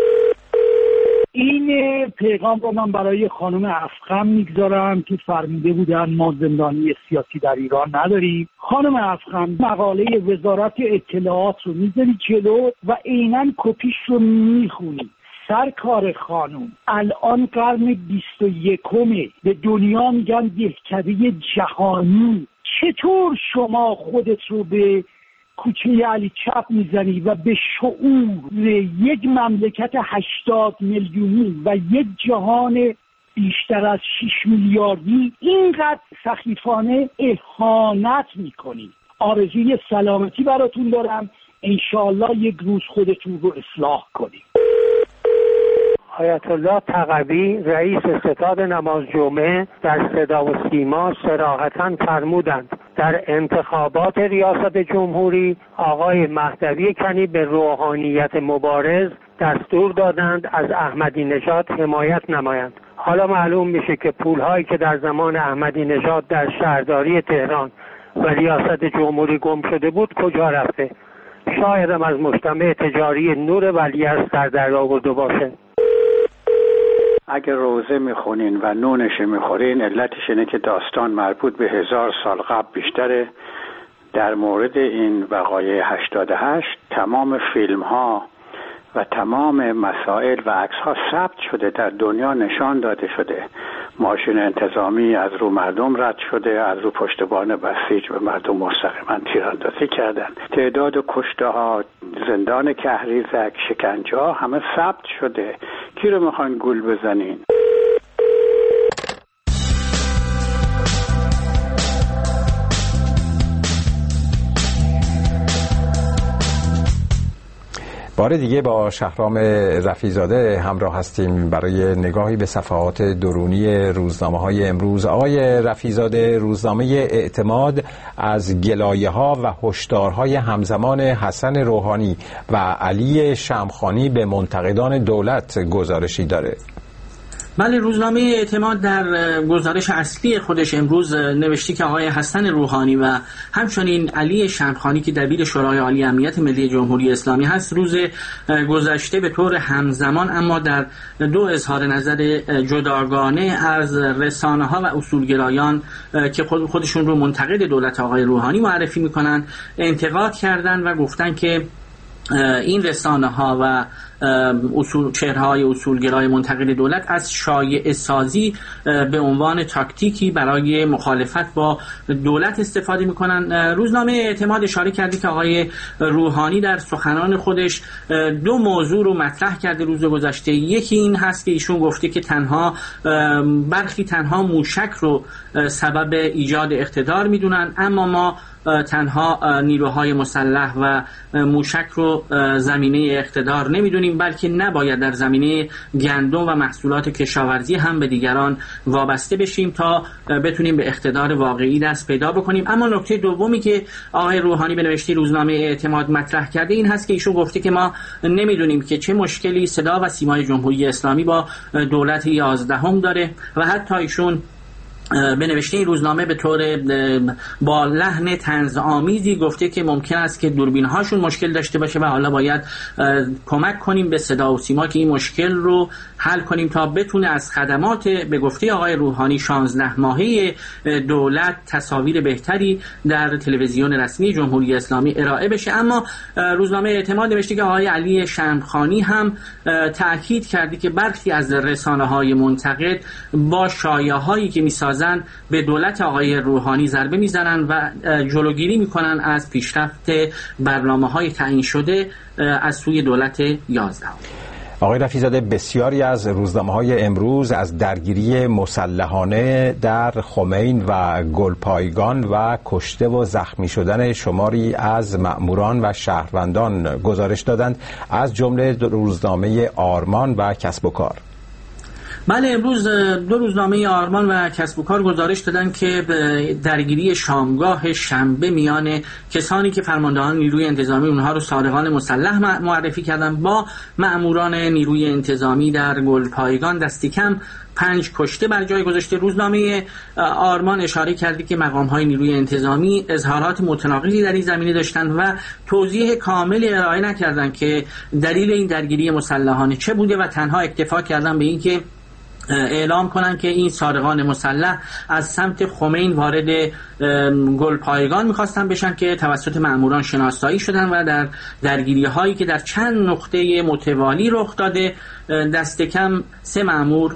این پیغام رو من برای خانم افخم میگذارم که فرموده بودن ما زندانی سیاسی در ایران نداریم. خانم افخم مقاله وزارت اطلاعات رو میذاری جلو و عیناً کپیش رو میخونی. سرکار خانم، الان قرن 21 به دنیا میگن دهکده جهانی. چطور شما خودت رو به کوچه علی چپ میزنی و به شعور یک مملکت 80 میلیونی و یک جهان بیشتر از 6 میلیاردی اینقدر سخیفانه اهانت میکنی؟ آرزوی سلامتی براتون دارم، انشاءالله یک روز خودتون رو اصلاح کنید. آیت الله تقوی رئیس ستاد نماز جمعه در صدا و سیما صراحتاً فرمودند در انتخابات ریاست جمهوری آقای مهدوی کنی به روحانیت مبارز دستور دادند از احمدی نژاد حمایت نمایند. حالا معلوم میشه که پولهایی که در زمان احمدی نژاد در شهرداری تهران و ریاست جمهوری گم شده بود کجا رفته؟ شایدم از مجتمع تجاری نور ولیعصر سر در آورده باشه. اگر روزه میخونین و نونش میخورین علتش اینه که داستان مربوط به 1000 سال قبل بیشتره. در مورد این وقایع 88 تمام فیلم ها و تمام مسائل و عکس ها ثبت شده، در دنیا نشان داده شده. ماشین انتظامی از رو مردم رد شده، از رو پشتبان بسیج به مردم مستقیما تیراندازی کردن. تعداد کشته ها، زندان کهریزک، شکنجه ها همه ثبت شده. کی رو میخواین گول بزنین؟ بار دیگه با شهرام رفیع‌زاده همراه هستیم برای نگاهی به صفحات درونی روزنامه‌های امروز. آقای رفیع‌زاده، روزنامه اعتماد از گلایه‌ها و هشدارهای همزمان حسن روحانی و علی شمخانی به منتقدان دولت گزارشی داره. بله، روزنامه اعتماد در گزارش اصلی خودش امروز نوشته که آقای حسن روحانی و همچنین علی شمخانی که دبیر شورای عالی امنیت ملی جمهوری اسلامی هست، روز گذشته به طور همزمان اما در دو اظهار نظر جداگانه از رسانه‌ها و اصولگرایان که خودشون رو منتقد دولت آقای روحانی معرفی میکنن انتقاد کردن و گفتن که این رسانه‌ها و چهره‌های اصولگرای منتقد دولت از شایعه سازی به عنوان تاکتیکی برای مخالفت با دولت استفاده میکنن. روزنامه اعتماد اشاره کرده که آقای روحانی در سخنان خودش دو موضوع رو مطرح کرده روز گذشته. یکی این هست که ایشون گفته که برخی تنها موشک رو سبب ایجاد اقتدار میدونن، اما ما تنها نیروهای مسلح و موشک رو زمینه اقتدار نمیدونیم، بلکه نباید در زمینه گندم و محصولات کشاورزی هم به دیگران وابسته بشیم تا بتونیم به اقتدار واقعی دست پیدا بکنیم. اما نکته دومی که آقای روحانی به نوشته روزنامه اعتماد مطرح کرده این هست که ایشون گفته که ما نمیدونیم که چه مشکلی صدا و سیمای جمهوری اسلامی با دولت 11 داره و حتی ایشون به نوشته این روزنامه به طور با لحن طنزآمیزی گفته که ممکن است که دوربین هاشون مشکل داشته باشه و حالا باید کمک کنیم به صدا و سیما که این مشکل رو حل کنیم تا بتونه از خدمات به گفته آقای روحانی 16 ماهه دولت تصاویر بهتری در تلویزیون رسمی جمهوری اسلامی ارائه بشه. اما روزنامه اعتماد نوشته که آقای علی شمخانی هم تأکید کرده که برخی از رسانه‌های منتقد با شایعه‌هایی که می‌سازند به دولت آقای روحانی ضربه میزنن و جلوگیری میکنن از پیشرفت برنامه‌های تعیین شده از سوی دولت 11. آقای رفیع‌زاده، بسیاری از روزنامه‌های امروز از درگیری مسلحانه در خمین و گلپایگان و کشته و زخمی شدن شماری از مأموران و شهروندان گزارش دادند، از جمله روزنامه آرمان و کسب و کار. بله، امروز دو روزنامه آرمان و کسب و کار گزارش دادن که درگیری شامگاه شنبه میان کسانی که فرماندهان نیروی انتظامی اونها رو سارقان مسلح معرفی کردن با مأموران نیروی انتظامی در گلپایگان دستی کم 5 کشته بر جای گذاشته. روزنامه آرمان اشاره کرده که مقام‌های نیروی انتظامی اظهارات متناقضی در این زمینه داشتند و توضیح کاملی ارائه نکردند که دلیل این درگیری مسلحانه چه بوده و تنها اکتفا کردن به این که اعلام کنن که این سارقان مسلح از سمت خمین وارد گلپایگان میخواستن بشن که توسط مأموران شناسایی شدن و در درگیری هایی که در چند نقطه متوالی رخ داده دست کم 3 مأمور،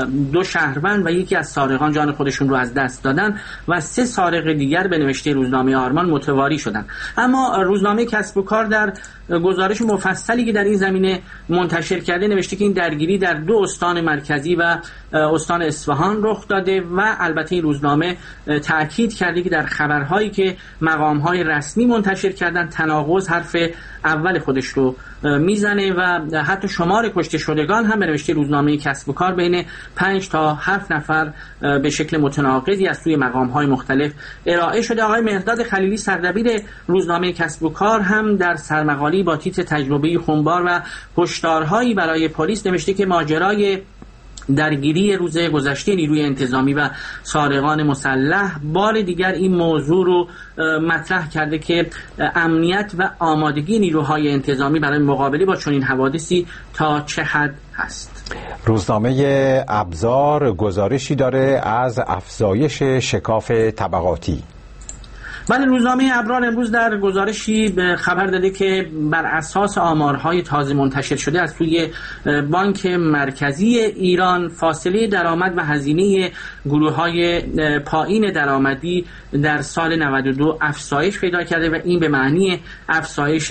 2 شهروند و یکی از سارقان جان خودشون رو از دست دادن و 3 سارق دیگر به نوشته روزنامه آرمان متواری شدن. اما روزنامه کسب و کار در گزارش مفصلی که در این زمینه منتشر کرده نوشته که این درگیری در 2 استان مرکزی و استان اصفهان رخ داده و البته این روزنامه تأکید کرده که در خبرهایی که مقام‌های رسمی منتشر کردن تناقض حرف اول خودش رو میزنه و حتی شمار کشته شدگان هم به نوشته روزنامه کسب و کار بین 5 تا 7 نفر به شکل متناقضی از سوی مقام‌های مختلف ارائه شده. آقای مهرداد خلیلی سردبیر روزنامه کسب و کار هم در سرمقالی با تیتر تجربه خونبار و هشدارهایی برای پلیس نوشته که ماجرای درگیری روز گذشته نیروی انتظامی و سارقان مسلح بار دیگر این موضوع رو مطرح کرده که امنیت و آمادگی نیروهای انتظامی برای مقابله با چنین حوادثی تا چه حد هست. روزنامه ابزار گزارشی داره از افزایش شکاف طبقاتی. بله، روزنامه ابرار امروز در گزارشی خبر داده که بر اساس آمارهای تازه منتشر شده از سوی بانک مرکزی ایران فاصله درآمد و هزینه گروه‌های پایین درآمدی در سال 92 افزایش پیدا کرده و این به معنی افزایش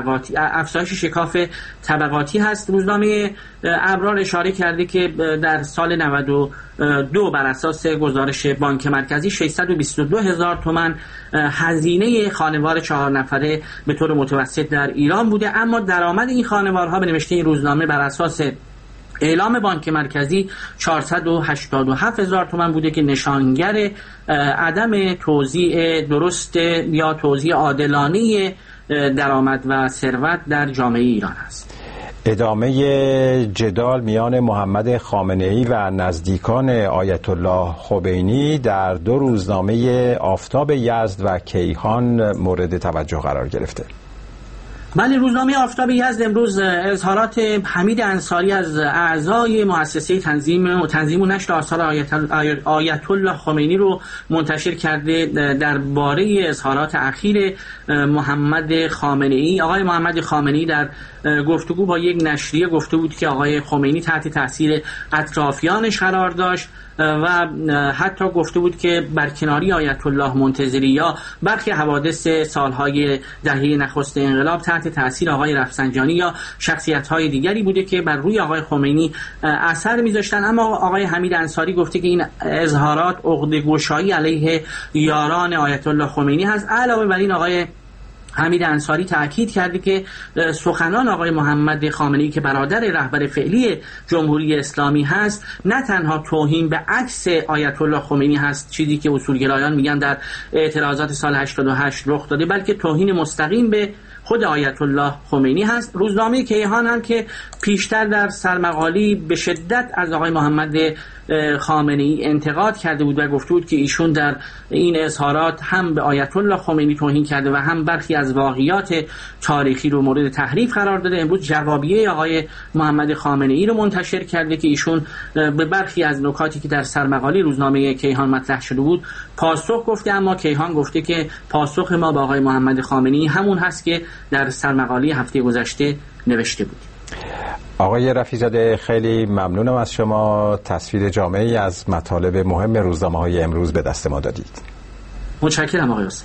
شکاف طبقاتی هست. روزنامه ابرار اشاره کرده که در سال 92 بر اساس گزارش بانک مرکزی 622,000 تومان هزینه خانوار 4 نفره به طور متوسط در ایران بوده، اما درآمد این خانوارها به نوشته این روزنامه بر اساس اعلام بانک مرکزی 487,000 تومان بوده که نشانگر عدم توزیع درست یا توزیع عادلانه درآمد و ثروت در جامعه ایران است. ادامه جدال میان محمد خامنه‌ای و نزدیکان آیت الله خمینی در 2 روزنامه آفتاب یزد و کیهان مورد توجه قرار گرفته. بله، روزنامه آفتاب یزد امروز اظهارات حمید انصاری از اعضای مؤسسه تنظیم و نشر آثار آیت الله خمینی رو منتشر کرده درباره اظهارات اخیر محمد خامنه‌ای. آقای محمد خامنه‌ای در گفتگو با یک نشریه گفته بود که آقای خمینی تحت تاثیر اطرافیانش قرار داشت و حتی گفته بود که برکناری آیت الله منتظری یا برخی حوادث سالهای دهه نخست انقلاب تحت تاثیر آقای رفسنجانی یا شخصیت‌های دیگری بوده که بر روی آقای خمینی اثر می‌ذاشتن. اما آقای حمید انصاری گفته که این اظهارات عقده‌گشایی علیه یاران آیت الله خمینی هست. علاوه بر این آقای حمید انصاری تأکید کرده که سخنان آقای محمد خامنه‌ای که برادر رهبر فعلی جمهوری اسلامی هست نه تنها توهین به عکس آیت الله خمینی هست، چیزی که اصولگرایان میگن در اعتراضات سال 88 رخ داده، بلکه توهین مستقیم به خود آیت الله خمینی هست. روزنامه کیهان هم که پیشتر در سرمقالی به شدت از آقای محمد خامنه‌ای انتقاد کرده بود و گفته بود که ایشون در این اظهارات هم به آیت الله خمینی توهین کرده و هم برخی از واقعیات تاریخی رو مورد تحریف قرار داده، امروز جوابیه آقای محمد خامنه‌ای رو منتشر کرده که ایشون به برخی از نکاتی که در سرمقالی روزنامه کیهان مطرح شده بود پاسخ گفته. اما کیهان گفته که پاسخ ما به آقای محمد خامنه‌ای همون هست که در سرمقالی هفته گذشته نوشته بود. آقای رفیع‌زاده خیلی ممنونم از شما، تصویر جامعی از مطالب مهم روزنامه‌های امروز به دست ما دادید. متشکرم آقای حسین.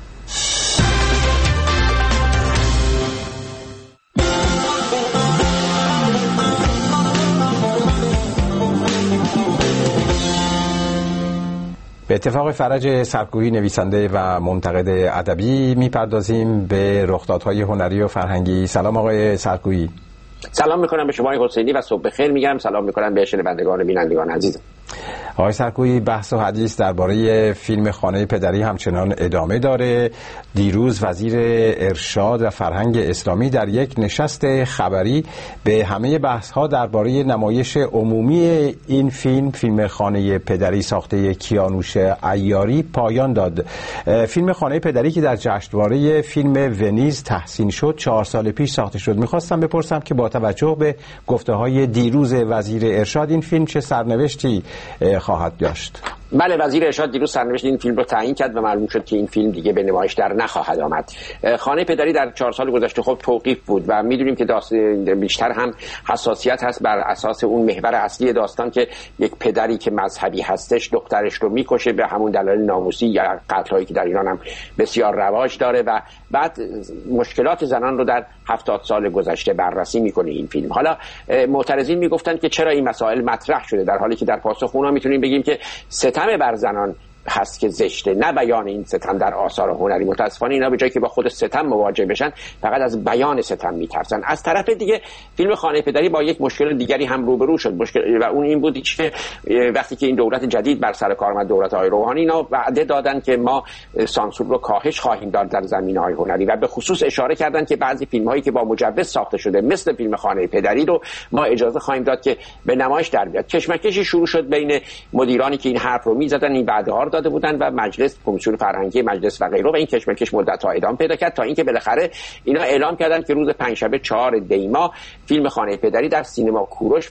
به اتفاق فرج سرکویی نویسنده و منتقد ادبی میپردازیم به رخدادهای هنری و فرهنگی. سلام آقای سرکویی. سلام میکنم به شما حسینی و صبح بخیر میگم. سلام میکنم به شنوندگان و بینندگان عزیزم. آقای سرکویی، بحث و حدیث درباره فیلم خانه پدری همچنان ادامه داره. دیروز وزیر ارشاد و فرهنگ اسلامی در یک نشست خبری به همه بحث‌ها درباره نمایش عمومی این فیلم خانه پدری ساخته کیانوش عیاری پایان داد. فیلم خانه پدری که در جشنواره فیلم ونیز تحسین شد 4 سال پیش ساخته شد. میخواستم بپرسم که با توجه به گفته‌های دیروز وزیر ارشاد این فیلم چه سرنوشتی خواهد داشت؟ بله، وزیر ارشاد دیروز سرنوشت این فیلم رو تعیین کرد و معلوم شد که این فیلم دیگه به نمایش در نخواهد آمد. خانه پدری در 4 سال گذشته خب توقیف بود و میدونیم که بیشتر هم حساسیت هست بر اساس اون محور اصلی داستان که یک پدری که مذهبی هستش دخترش رو میکشه به همون دلایل ناموسی یا قتل‌هایی که در ایران هم بسیار رواج داره و بعد مشکلات زنان رو در 70 سال گذشته بررسی میکنه این فیلم. حالا معترضین میگفتن که چرا این مسائل مطرح شده، در حالی که در پاسخ اونا میتونیم بگیم که ستم بر زنان هست که زشته، نه بیان این ستم در آثار هنری. متاسفانه اینا به جایی که با خود ستم مواجه بشن فقط از بیان ستم میترسن. از طرف دیگه فیلم خانه پدری با یک مشکل دیگری هم روبرو شد، و اون این بود که وقتی که این دولت جدید بر سر کار آمد، دولت آقای روحانی، اینا وعده دادن که ما سانسور رو کاهش خواهیم داد در زمینه‌های هنری و به خصوص اشاره کردن که بعضی فیلم‌هایی که با مجوز ساخته شده مثل فیلم خانه پدری رو ما اجازه خواهیم داد که به نمایش در بیاد. کشمکشی شروع شد بین مدیرانی که این حرف رو می‌زدن، این وعده داده بودن و مجلس، کمیسیون فرهنگی مجلس و غیره، و این کشمکش مدت‌ها ادامه پیدا کرد تا اینکه بالاخره اینا اعلام کردن که روز پنجشنبه 4 دی ماه فیلم خانه پدری در سینما کوروش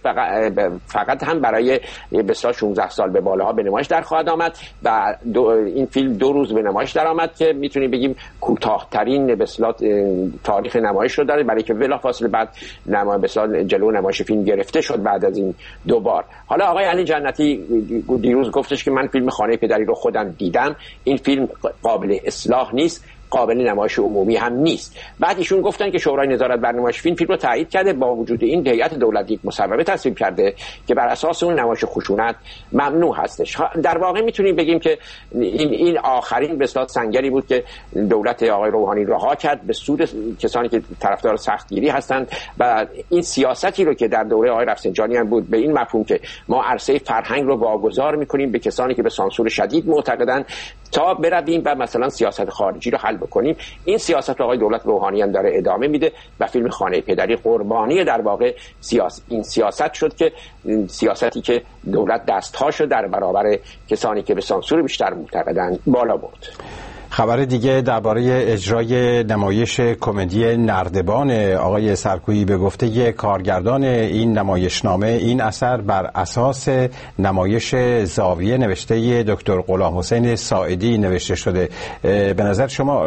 فقط هم برای به اصطلاح 16 سال به بالاها به نمایش در خواهد آمد و این فیلم 2 روز به نمایش در آمد که میتونیم بگیم کوتاه‌ترین به اصطلاح تاریخ نمایش رو داره، برای که بلافاصله بعد به اصطلاح جلو نمایش فیلم گرفته شد بعد از این 2 بار. حالا آقای علی جنتی دیروز گفتش که من فیلم خانه پدری رو خودم دیدم، این فیلم قابل اصلاح نیست، قابل نمایش عمومی هم نیست. بعد ایشون گفتن که شورای نظارت بر نمایش فیلم رو تایید کرده، با وجود این هیئت دولتی مصوبه تصویب کرده که بر اساس اون نمایش خشونت ممنوع هستش. در واقع میتونیم بگیم که این آخرین به اصطلاح سنگری بود که دولت آقای روحانی رها کرد به سود کسانی که طرفدار سختگیری هستند و این سیاستی رو که در دوره آقای رفسنجانی هم بود، به این مفهوم که ما عرصه فرهنگ رو واگذار میکنیم به کسانی که به سانسور شدید معتقدن تا برویم و مثلا سیاست خارجی رو حل بکنیم. این سیاست رو آقای دولت روحانی هم داره ادامه میده و فیلم خانه پدری قربانی در واقع این سیاست شد که سیاستی که دولت دستهاشو در برابر کسانی که به سانسور بیشتر معتقدن بالا برد. خبر دیگه درباره اجرای نمایش کمدی نردبان آقای سرکویی. به گفته کارگردان این نمایشنامه این اثر بر اساس نمایش زاویه نوشته دکتر غلام حسین ساعدی نوشته شده. به نظر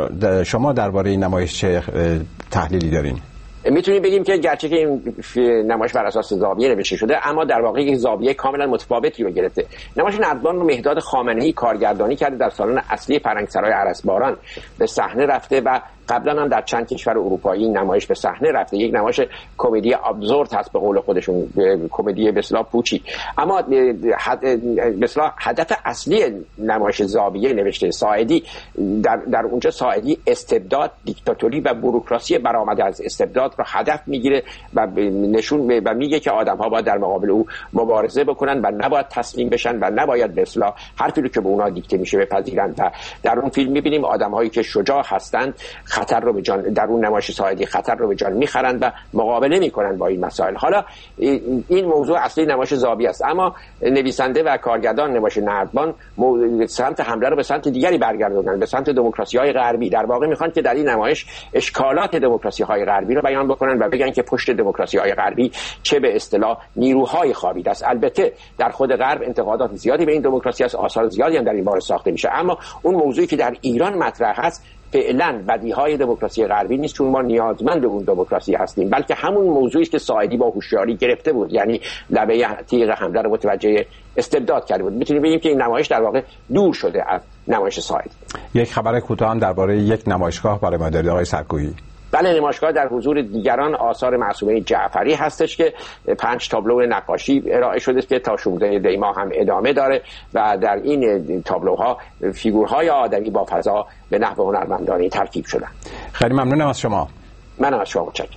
شما درباره این نمایش چه تحلیلی دارین؟ میتونیم بگیم که گرچه که این نمایش بر اساس زاویه نوشته شده، اما در واقع یک زاویه کاملا متفاوتی رو گرفته. نمایش نردبان رو مهداد خامنه‌ای کارگردانی کرده، در سالن اصلی فرنگسرای عرسباران به صحنه رفته و قبلا هم در چند کشور اروپایی نمایش به صحنه رفته. یک نمایش کمدی ابزورد هست به قول خودشون، کمدی به اصطلاح پوچی. اما به اصطلاح هدف اصلی نمایش زاویه نوشته ساعدی در اونجا ساعدی استبداد، دیکتاتوری و بوروکراسی برآمده از استبداد رو هدف میگیره و نشون و میگه که آدم‌ها باید در مقابل او مبارزه بکنن و نباید تسلیم بشن و نباید به اصطلاح حرفی رو که به اونها دیکته میشه بپذیرن. و در اون فیلم میبینیم آدم‌هایی که شجاع هستند خطر رو به جان، در اون نمایش ساعدی خطر رو به جان میخرند و مقابله میکنن با این مسائل. حالا این موضوع اصلی نمایش زاویه است، اما نویسنده و کارگردان نمایش نردبان سمت حمله رو به سمت دیگری برگردوندن، به سمت دموکراسی‌های غربی. در واقع میخوان که در این نمایش اشکالات دموکراسی‌های غربی رو بیان بکنن و بگن که پشت دموکراسی‌های غربی چه به اصطلاح نیروهای خوابیده است. البته در خود غرب انتقادات زیادی به این دموکراسی است، آثار زیادی هم در این باره ساخته میشه، اما اون موضوعی که در ایران مطرح است فعلا بدیهای دموکراسی غربی نیست، چون ما نیازمند اون دموکراسی هستیم، بلکه همون موضوعی است که ساعدی با هوشیاری گرفته بود، یعنی لبه تیغ حمله رو متوجه استبداد کرده بود. میتونیم بگیم که این نمایش در واقع دور شده از نمایش ساعدی. یک خبر کوتاه هم درباره یک نمایشگاه برای ما دارید آقای سرکویی. بله، نمایشگاه در حضور دیگران آثار معصومه جعفری هستش که 5 تابلو نقاشی ارائه شده که تا 16 دی ماه هم ادامه داره و در این تابلوها فیگورهای آدمی با فضا به نحو هنرمندانه ترکیب شدن. خیلی ممنونم از شما. منم از شما متشکرم.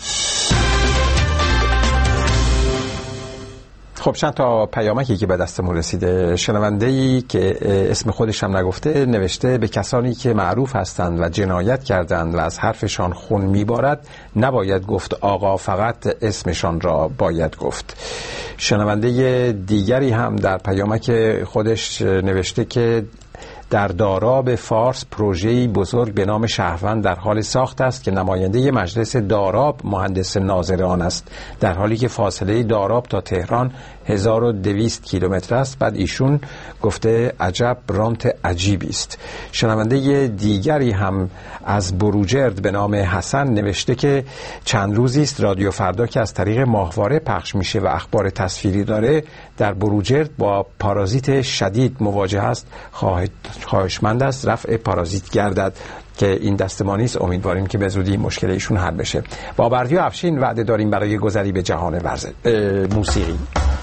خب چند تا پیامکی که به دستمون رسیده. شنونده‌ای که اسم خودش هم نگفته نوشته به کسانی که معروف هستند و جنایت کردند و از حرفشان خون میبارد نباید گفت آقا، فقط اسمشان را باید گفت. شنونده دیگری هم در پیامک خودش نوشته که در داراب فارس پروژه‌ای بزرگ به نام شهروند در حال ساخت است که نماینده مجلس داراب مهندس ناظر آن است، در حالی که فاصله داراب تا تهران 1200 کیلومتر است. بعد ایشون گفته عجب رانت عجیبی است. شنونده دیگری هم از بروجرد به نام حسن نوشته که چند روزی است رادیو فردا که از طریق ماهواره پخش میشه و اخبار تصویری داره در بروجرد با پارازیت شدید مواجه است. خواهشمند است رفع پارازیت گردد که این دستمانی است. امیدواریم که به زودی مشکل ایشون حل بشه. با بردی و افشین وعده داریم برای گذری به جهان موسیقی.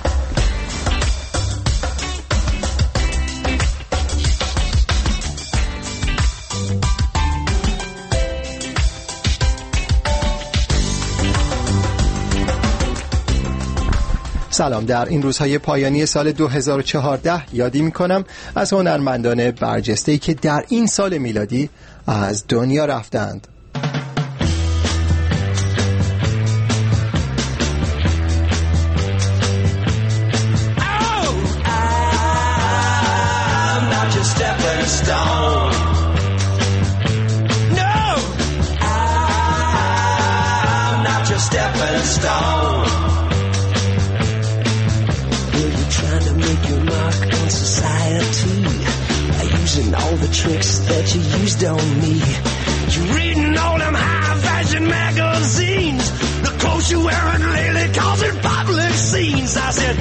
سلام. در این روزهای پایانی سال 2014 یادی میکنم از هنرمندان برجسته‌ای که در این سال میلادی از دنیا رفتند. All the tricks that you used on me. You reading all them high fashion magazines, the clothes you wearing lately causing public scenes. I said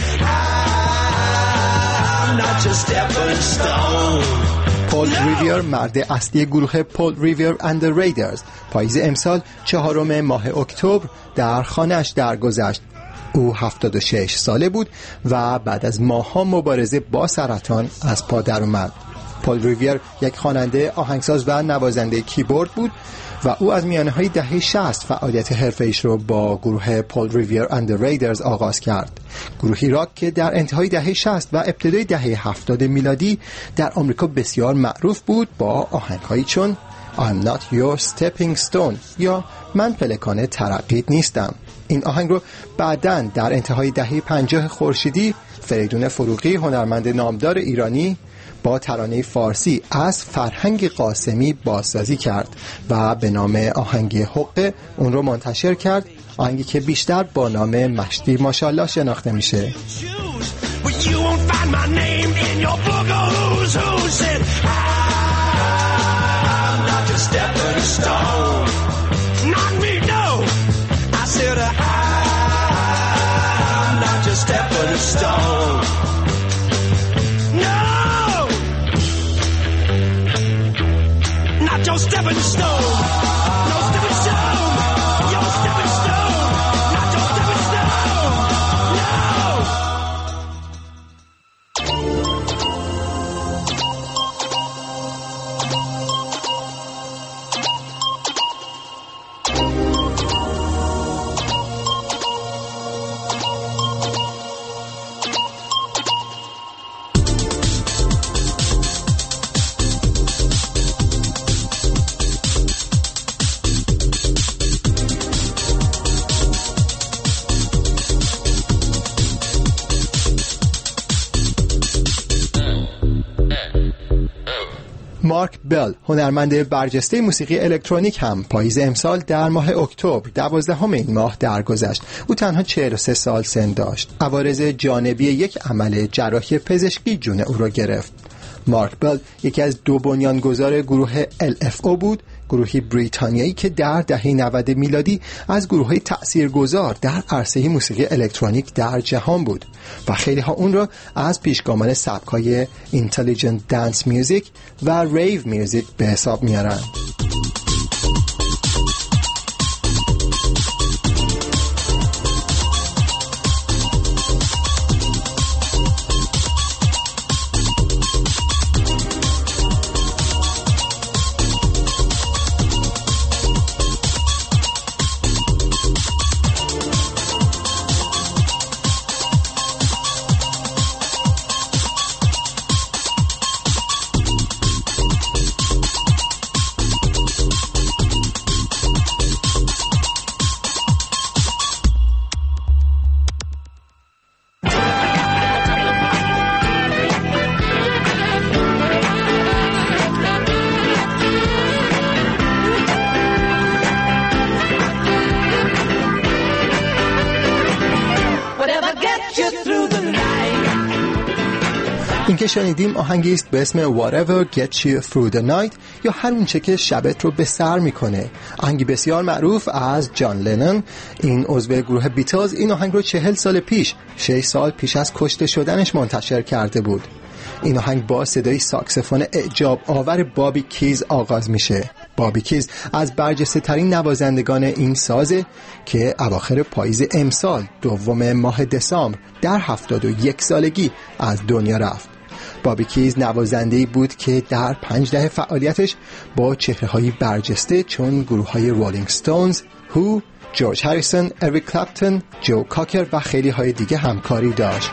I'm not your stepping stone. پول ریویر مرد اصلی گروه پول ریویر اند the Raiders پاییز امسال 4 ماه اکتبر در خانه‌اش درگذشت. او 76 ساله بود و بعد از ماه‌ها مبارزه با سرطان از پا در اومد. پول ریویر یک خواننده، آهنگساز و نوازنده کیبورد بود و او از میانه‌های دهه 60 فعالیت حرفه‌ایش را با گروه پول ریویر اند the Raiders آغاز کرد. گروهی راک که در انتهای دهه 60 و ابتدای دهه 70 میلادی در آمریکا بسیار معروف بود با آهنگ‌هایی چون I'm not your stepping stone یا من پلکان ترقیت نیستم. این آهنگ رو بعداً در انتهای دهه 50 خورشیدی فریدون فروغی، هنرمند نامدار ایرانی، با ترانه فارسی از فرهنگ قاسمی بازسازی کرد و به نام آهنگ حقه اون رو منتشر کرد، آهنگی که بیشتر با نام مشتی ماشاءالله شناخته میشه. Your stepping stone, no stepping stone, your stepping stone, not your stepping stone, no. مارک بل، هنرمند برجسته موسیقی الکترونیک، هم پاییز امسال در ماه اکتبر 12 این ماه درگذشت. او تنها 43 سال سن داشت. عوارض جانبی یک عمل جراحی پزشکی جون او را گرفت. مارک بل یکی از دو بنیانگذار گروه LFO بود، گروهی بریتانیایی که در دهه 90 میلادی از گروه‌های تأثیرگذار در عرصه موسیقی الکترونیک در جهان بود و خیلی ها اون را از پیشگامان سبک‌های اینتلیجنت دنس میوزیک و ریو میوزیک به حساب میارن. این که شنیدیم آهنگی است به اسم Whatever Gets You Through the Night یا هر اون چه که شبت رو به سر میکنه. آهنگی بسیار معروف از جان لنون، این عضو گروه بیتلز. این آهنگ رو 40 سال پیش، 6 سال پیش از کشته شدنش منتشر کرده بود. این آهنگ با صدای ساکسفون اعجاب آور بابی کیز آغاز میشه. بابی کیز از برجسته ترین نوازندگان این سازه که اواخر پاییز امسال 2 ماه دسامبر در 71 سالگی از دنیا رفت. بابی کیز نوازنده‌ای بود که در 5 دهه فعالیتش با چهره‌های برجسته چون گروه‌های رولینگ ستونز، هو، جورج هریسون، اریک کلپتون، جو کاکر و خیلی های دیگه همکاری داشت.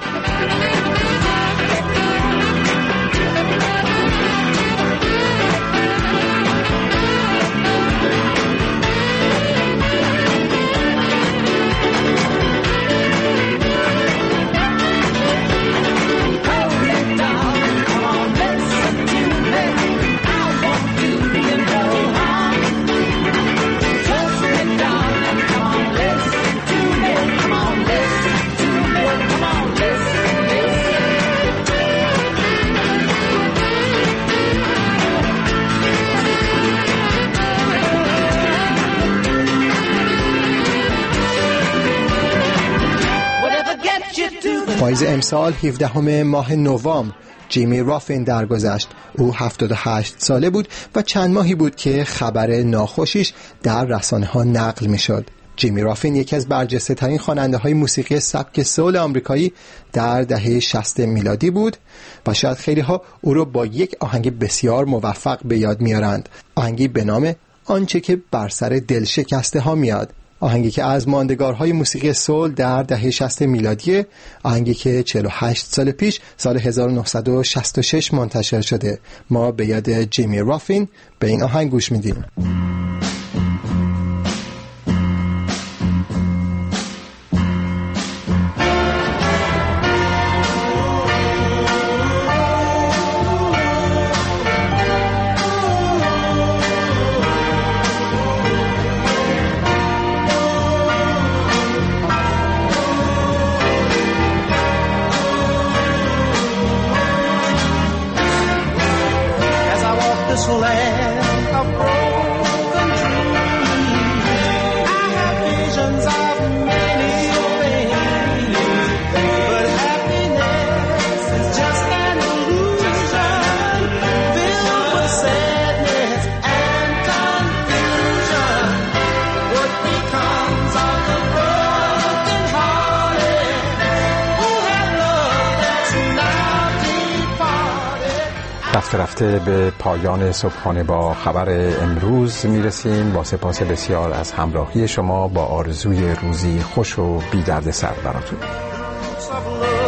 پاییز امسال 17 ماه نوامبر جیمی رافین درگذشت. او 78 ساله بود و چند ماهی بود که خبر ناخوشیش در رسانه‌ها نقل می‌شد. جیمی رافین یکی از برجسته ترین خواننده‌های موسیقی سبک سول آمریکایی در دهه 60 میلادی بود و شاید خیلی ها او را با یک آهنگ بسیار موفق به یاد میارند، آهنگی به نام آنچه که بر سر دل شکسته ها میاد، آهنگی که از ماندگارهای موسیقی سول در دهه 60 میلادی، آهنگی که 48 سال پیش سال 1966 منتشر شده. ما به یاد جیمی رافین به این آهنگ گوش میدیم. a land of broken dreams. I have visions of many things, but happiness is just an illusion filled with sadness and confusion. What becomes of the broken hearted who have loved that's now departed? رفته رفته به پایان صبحانه با خبر امروز میرسیم. با سپاس بسیار از همراهی شما، با آرزوی روزی خوش و بی درد سر براتون.